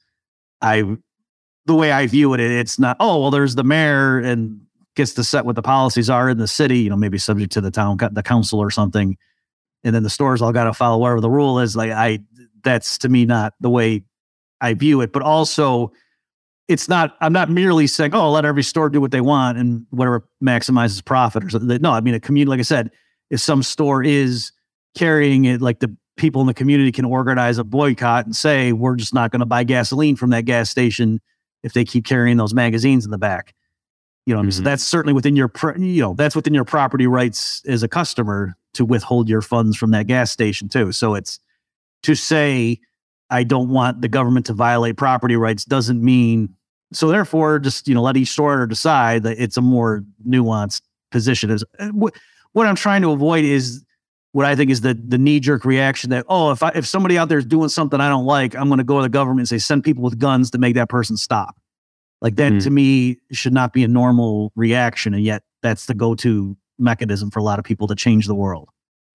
I, the way I view it, it's not, oh, well, there's the mayor and gets to set what the policies are in the city, you know, maybe subject to the town, the council or something. And then the stores all got to follow whatever the rule is. Like, I, that's to me, not the way I view it, but also it's not, I'm not merely saying, oh, let every store do what they want and whatever maximizes profit or something. No, I mean, a community, like I said, if some store is carrying it, like the people in the community can organize a boycott and say, we're just not going to buy gasoline from that gas station if they keep carrying those magazines in the back. You know, mm-hmm. so that's certainly within your, you know, that's within your property rights as a customer to withhold your funds from that gas station too. So it's to say, I don't want the government to violate property rights doesn't mean, so therefore just, you know, let each store decide that it's a more nuanced position. Is what, what I'm trying to avoid is what I think is the the knee-jerk reaction that, oh, if I, if somebody out there is doing something I don't like, I'm going to go to the government and say, send people with guns to make that person stop. Like that, mm. to me, should not be a normal reaction. And yet that's the go-to mechanism for a lot of people to change the world.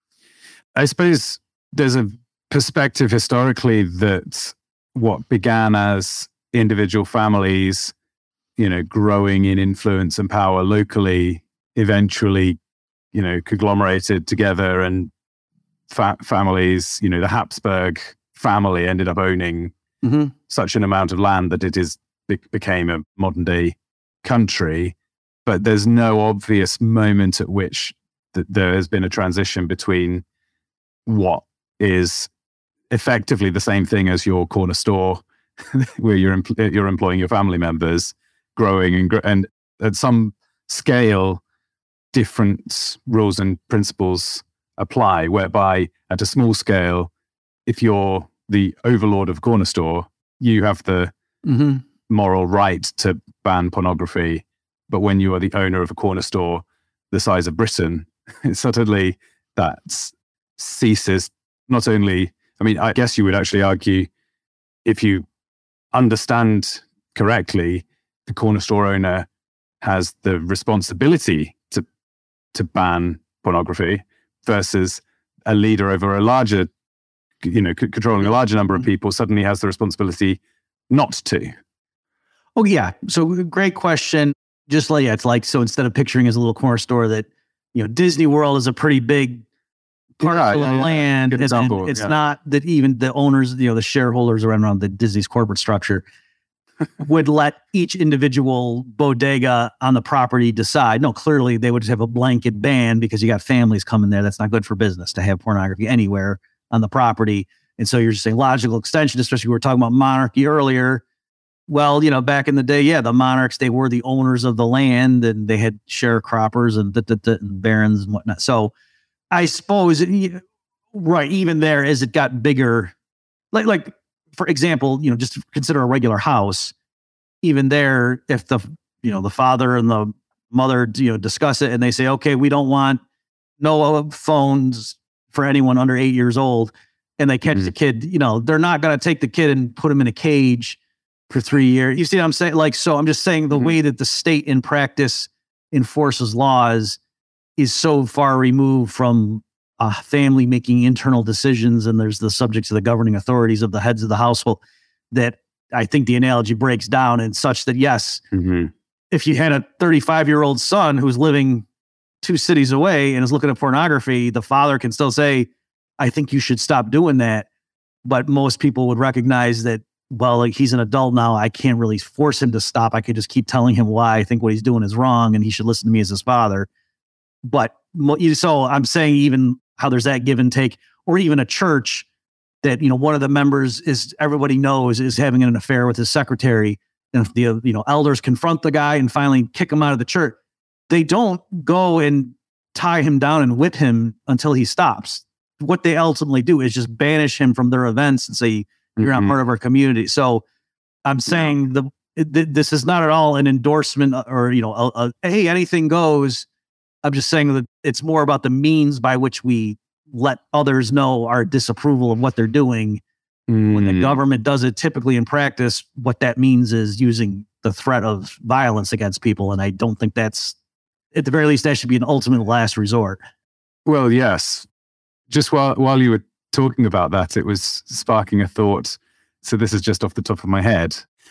I suppose there's a perspective historically that what began as individual families, you know, growing in influence and power locally, eventually, you know, conglomerated together, and fa- families, you know, the Habsburg family ended up owning mm-hmm. such an amount of land that it is be- became a modern day country. But there's no obvious moment at which th- there has been a transition between what is effectively the same thing as your corner store, where you're empl- you're employing your family members, growing and gr- and at some scale, different rules and principles apply. Whereby at a small scale, if you're the overlord of a corner store, you have the Mm-hmm. moral right to ban pornography. But when you are the owner of a corner store the size of Britain, suddenly that ceases. Not only, I mean, I guess you would actually argue, if you understand correctly, the corner store owner has the responsibility to to ban pornography versus a leader over a larger, you know, c- controlling a larger number of people suddenly has the responsibility not to. Oh, yeah. So great question. Just like, yeah, it's like, so instead of picturing as a little corner store that, you know, Disney World is a pretty big parcel Yeah, of yeah, land. good And, and example, it's yeah. not that even the owners, you know, the shareholders around, around the Disney's corporate structure would let each individual bodega on the property decide. No, clearly they would just have a blanket ban because you got families coming there. That's not good for business to have pornography anywhere on the property. And so you're just saying logical extension, especially we were talking about monarchy earlier. Well, you know, back in the day, yeah, the monarchs, they were the owners of the land and they had sharecroppers and, da, da, da, and barons and whatnot. So I suppose, it, right, even there, as it got bigger, like, like for example, you know, just consider a regular house. Even there, if the, you know, the father and the mother, you know, discuss it and they say, okay, we don't want no phones for anyone under eight years old, and they catch Mhm. the kid, you know, they're not going to take the kid and put him in a cage for three years. You see what I'm saying? Like, so I'm just saying the Mhm. way that the state in practice enforces laws is so far removed from a family making internal decisions, and there's the subjects of the governing authorities of the heads of the household, that I think the analogy breaks down in such that, yes, Mm-hmm. if you had a thirty-five year old son who's living two cities away and is looking at pornography, the father can still say, I think you should stop doing that. But most people would recognize that, well, like, he's an adult now. I can't really force him to stop. I could just keep telling him why I think what he's doing is wrong and he should listen to me as his father. But mo- so I'm saying even how there's that give and take, or even a church that, you know, one of the members is, everybody knows, is having an affair with his secretary. And if the, you know, elders confront the guy and finally kick him out of the church, they don't go and tie him down and whip him until he stops. What they ultimately do is just banish him from their events and say, you're not Mhm. part of our community. So I'm saying the th- this is not at all an endorsement or, you know, a, a, hey, anything goes. I'm just saying that it's more about the means by which we let others know our disapproval of what they're doing. When the Mm. government does it, typically in practice, what that means is using the threat of violence against people. And I don't think that's, at the very least, that should be an ultimate last resort. Well, yes. Just while while you were talking about that, it was sparking a thought. So this is just off the top of my head.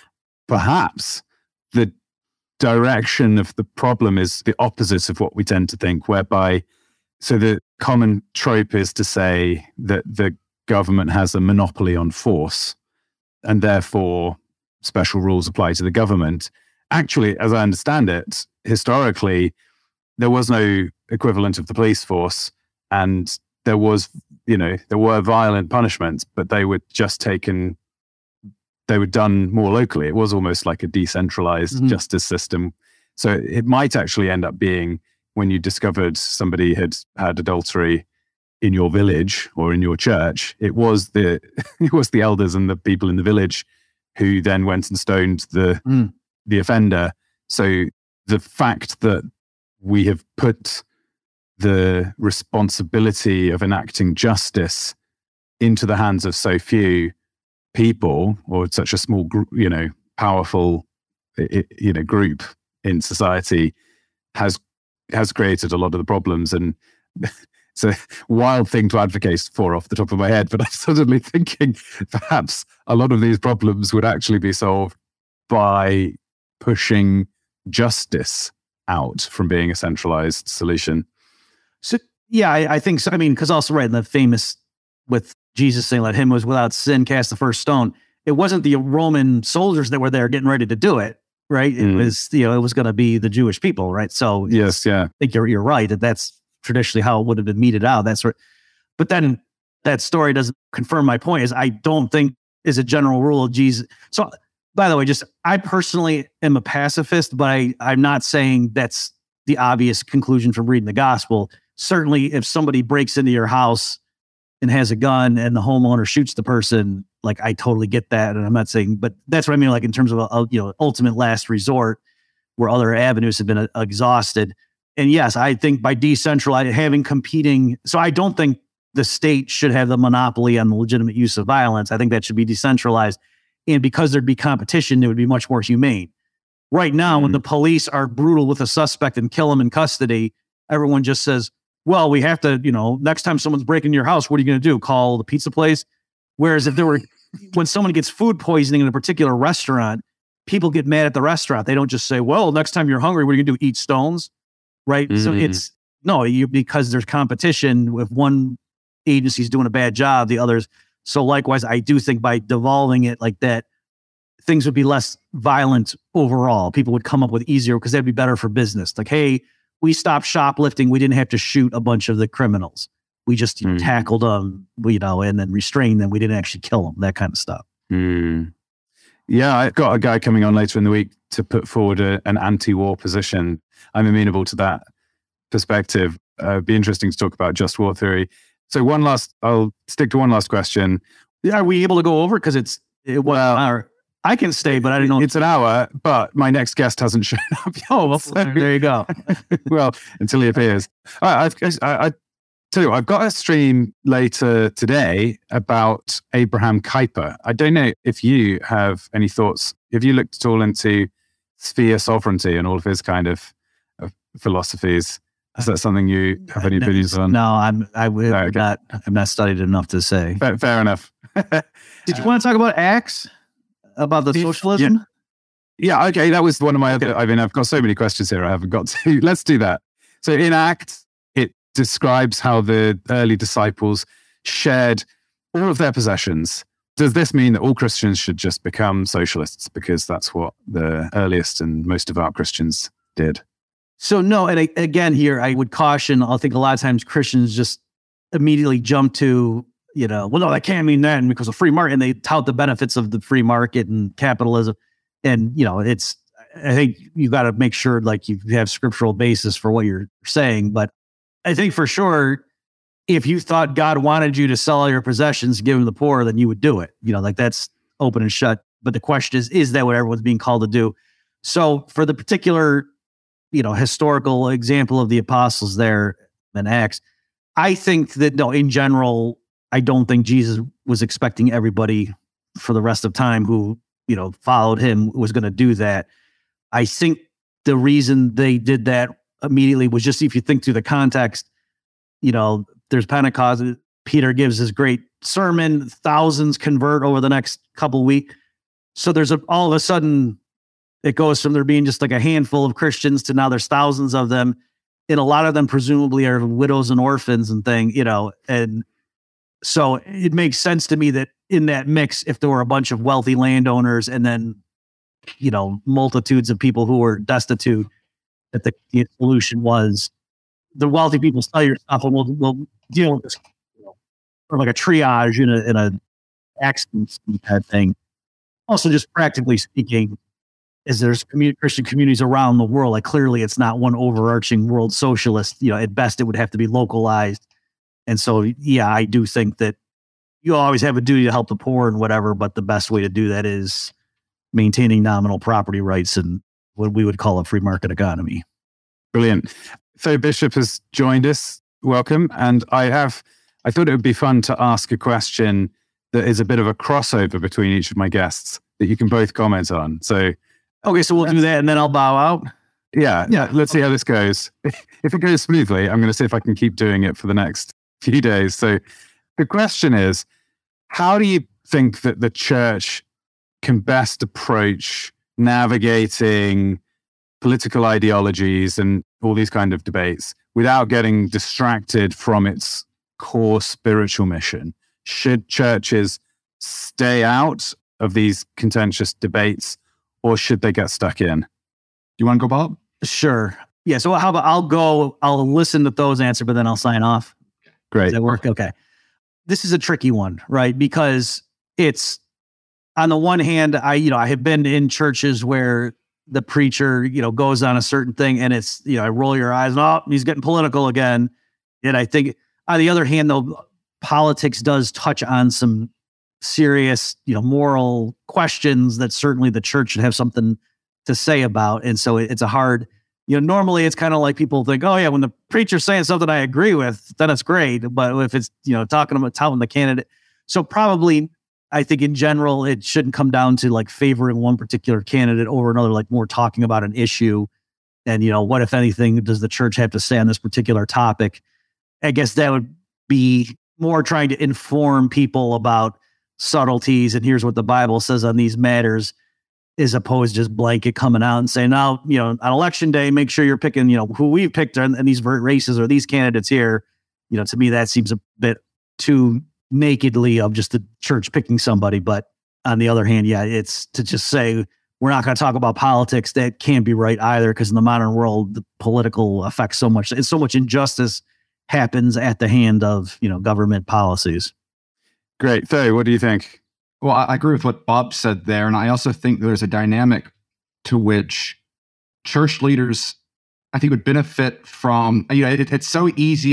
Perhaps the direction of the problem is the opposite of what we tend to think, whereby, so the common trope is to say that the government has a monopoly on force and therefore special rules apply to the government. Actually, as I understand it, historically, there was no equivalent of the police force, and there was, you know, there were violent punishments, but they were just taken, they were done more locally. It was almost like a decentralized Mhm. justice system. So it might actually end up being, when you discovered somebody had had adultery in your village or in your church, it was the it was the elders and the people in the village who then went and stoned the Mm. the offender. So the fact that we have put the responsibility of enacting justice into the hands of so few people, or such a small group, you know, powerful, i- i- you know, group in society, has has created a lot of the problems. And it's a wild thing to advocate for off the top of my head, but I'm suddenly thinking perhaps a lot of these problems would actually be solved by pushing justice out from being a centralized solution. So, yeah, I, I think so. I mean, because also, right, in the famous with Jesus saying, let him who was without sin cast the first stone, it wasn't the Roman soldiers that were there getting ready to do it, right? It Mm. was, you know, it was going to be the Jewish people, right? So Yes, yeah. I think you're, you're right that that's traditionally how it would have been meted out. That's right. But then that story doesn't confirm my point. Is I don't think is a general rule of Jesus. So, by the way, just I personally am a pacifist, but I, I'm not saying that's the obvious conclusion from reading the gospel. Certainly, if somebody breaks into your house and has a gun and the homeowner shoots the person, like I totally get that. And I'm not saying, but that's what I mean, like in terms of a, a you know, ultimate last resort where other avenues have been uh, exhausted. And yes, I think by decentralizing, having competing, so I don't think the state should have the monopoly on the legitimate use of violence. I think that should be decentralized. And because there'd be competition, it would be much more humane. Right now, mm-hmm. when the police are brutal with a suspect and kill him in custody, everyone just says, well, we have to, you know, next time someone's breaking your house, what are you going to do? Call the pizza place? Whereas if there were, when someone gets food poisoning in a particular restaurant, people get mad at the restaurant. They don't just say, well, next time you're hungry, what are you going to do? Eat stones? Right? Mm-hmm. So it's, no, you because there's competition. If one agency's doing a bad job, the others. So likewise, I do think by devolving it like that, things would be less violent overall. People would come up with easier because that'd be better for business. Like, hey, we stopped shoplifting. We didn't have to shoot a bunch of the criminals. We just mm. tackled them, you know, and then restrained them. We didn't actually kill them, that kind of stuff. Mm. Yeah, I've got a guy coming on later in the week to put forward a, an anti-war position. I'm amenable to that perspective. Uh, it'd be interesting to talk about just war theory. So one last, I'll stick to one last question. Yeah, are we able to go over? Because it's, it, well, hour. I can stay, but I didn't know. It's an hour, but my next guest hasn't shown up yet. Oh, well, so, there you go. Well, until he appears. All right, I've, I, I tell you what, I've got a stream later today about Abraham Kuyper. I don't know if you have any thoughts. Have you looked at all into sphere sovereignty and all of his kind of, of philosophies? Is that something you have any opinions on? No, I'm. I would oh, okay. not. I've not studied enough to say. Fair, fair enough. Did you want to talk about Acts? About the socialism? Yeah. yeah, okay. That was one of my other. I mean, I've got so many questions here. I haven't got to. Let's do that. So, in Acts, it describes how the early disciples shared all of their possessions. Does this mean that all Christians should just become socialists because that's what the earliest and most devout Christians did? So no, and I, again, here I would caution. I think a lot of times Christians just immediately jump to, you know, well, no, that can't mean that, and because of free market, and they tout the benefits of the free market and capitalism, and you know, it's. I think you got to make sure like you have scriptural basis for what you're saying, but I think for sure, if you thought God wanted you to sell all your possessions, give them the poor, then you would do it. You know, like that's open and shut. But the question is, is that what everyone's being called to do? So for the particular, you know, historical example of the apostles there in Acts, I think that no, in general, I don't think Jesus was expecting everybody for the rest of time who, you know, followed him was going to do that. I think the reason they did that immediately was just if you think through the context, you know, there's Pentecost. Peter gives his great sermon. Thousands convert over the next couple of weeks. So there's a, all of a sudden, it goes from there being just like a handful of Christians to now there's thousands of them. And a lot of them presumably are widows and orphans and thing, you know. And so it makes sense to me that in that mix, if there were a bunch of wealthy landowners and then, you know, multitudes of people who were destitute, that the, the solution was the wealthy people sell your stuff and we'll, we'll deal with this, you know, or like a triage in a, in a accident type thing. Also, just practically speaking, is there's community, Christian communities around the world. Like clearly it's not one overarching world socialist, you know, at best it would have to be localized. And so, yeah, I do think that you always have a duty to help the poor and whatever, but the best way to do that is maintaining nominal property rights and what we would call a free market economy. Brilliant. So Bishop has joined us. Welcome. And I have, I thought it would be fun to ask a question that is a bit of a crossover between each of my guests that you can both comment on. So, okay, so we'll do that and then I'll bow out. Yeah. Yeah. Let's see how this goes. If it goes smoothly, I'm going to see if I can keep doing it for the next few days. So the question is, how do you think that the church can best approach navigating political ideologies and all these kind of debates without getting distracted from its core spiritual mission? Should churches stay out of these contentious debates or should they get stuck in? Do you want to go, Bob? Sure. Yeah. So how about I'll go, I'll listen to those answer, but then I'll sign off. Great. Does that work? Okay. this is a tricky one, right? Because it's, on the one hand, I, you know, I have been in churches where the preacher, you know, goes on a certain thing and it's, you know, I roll your eyes and, oh, he's getting political again. And I think on the other hand, though, politics does touch on some serious, you know, moral questions that certainly the church should have something to say about. And so it's a hard, you know, normally it's kind of like people think, oh yeah, when the preacher's saying something I agree with, then it's great. But if it's, you know, talking about telling the candidate, so probably I think in general, it shouldn't come down to like favoring one particular candidate over another, like more talking about an issue. And, you know, what, if anything, does the church have to say on this particular topic? I guess that would be more trying to inform people about subtleties and here's what the Bible says on these matters, as opposed to just blanket coming out and saying, now, you know, on election day, make sure you're picking, you know, who we've picked in, in these races or these candidates here. You know, to me, that seems a bit too nakedly of just the church picking somebody. But on the other hand, yeah, it's to just say, we're not going to talk about politics. That can't be right either, because in the modern world, the political affects so much, and so much injustice happens at the hand of, you know, government policies. Great. Theo, what do you think? Well, I agree with what Bob said there. And I also think there's a dynamic to which church leaders, I think, would benefit from. You know, it, it's so easy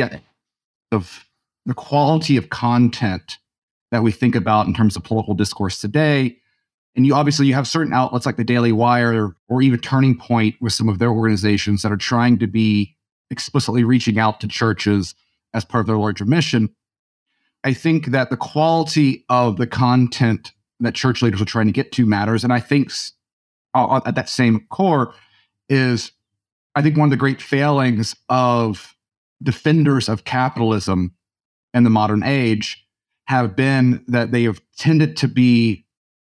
of the quality of content that we think about in terms of political discourse today. And you obviously, you have certain outlets like the Daily Wire or, or even Turning Point with some of their organizations that are trying to be explicitly reaching out to churches as part of their larger mission. I think that the quality of the content that church leaders are trying to get to matters. And I think uh, at that same core is, I think one of the great failings of defenders of capitalism in the modern age have been that they have tended to be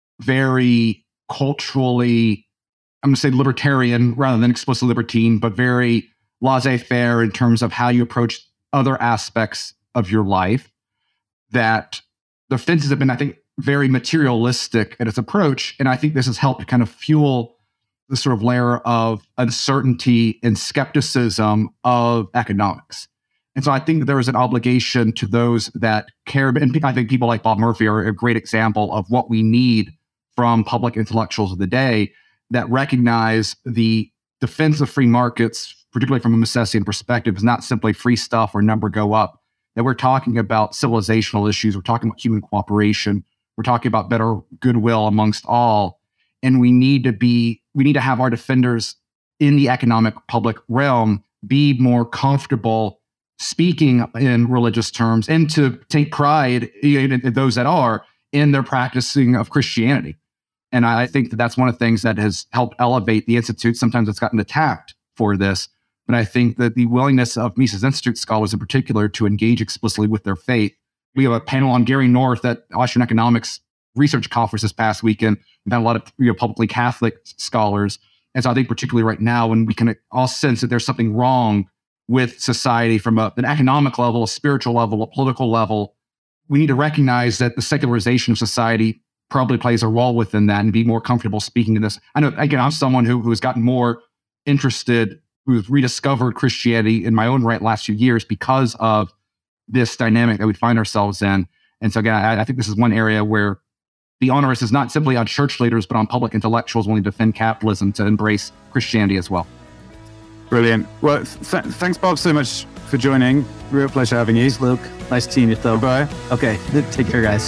very culturally, I'm going to say libertarian rather than explicitly libertine, but very laissez-faire in terms of how you approach other aspects of your life. That the defenses have been, I think, very materialistic in its approach. And I think this has helped kind of fuel the sort of layer of uncertainty and skepticism of economics. And so I think there is an obligation to those that care. And I think people like Bob Murphy are a great example of what we need from public intellectuals of the day that recognize the defense of free markets, particularly from a Misesian perspective, is not simply free stuff or number go up. That we're talking about civilizational issues. We're talking about human cooperation. We're talking about better goodwill amongst all. And we need to be, we need to have our defenders in the economic public realm be more comfortable speaking in religious terms and to take pride in those that are in their practicing of Christianity. And I think that that's one of the things that has helped elevate the Institute. Sometimes it's gotten attacked for this. But I think that the willingness of Mises Institute scholars in particular to engage explicitly with their faith. We have a panel on Gary North at Austrian Economics Research Conference this past weekend. We've had a lot of, you know, publicly Catholic scholars. And so I think particularly right now, when we can all sense that there's something wrong with society from a, an economic level, a spiritual level, a political level, we need to recognize that the secularization of society probably plays a role within that and be more comfortable speaking to this. I know, again, I'm someone who, who has gotten more interested, who's rediscovered Christianity in my own right last few years because of this dynamic that we find ourselves in. And so again, I, I think this is one area where the onus is not simply on church leaders, but on public intellectuals willing to defend capitalism to embrace Christianity as well. Brilliant. Well, th- thanks, Bob, so much for joining. Real pleasure having you. Thanks, Luke. Nice seeing you, though. Bye. Okay. Take care, guys.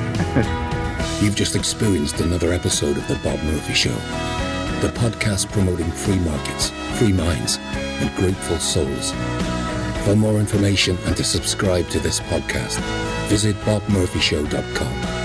You've just experienced another episode of The Bob Murphy Show, the podcast promoting free markets, free minds, and grateful souls. For more information and to subscribe to this podcast, visit bob murphy show dot com.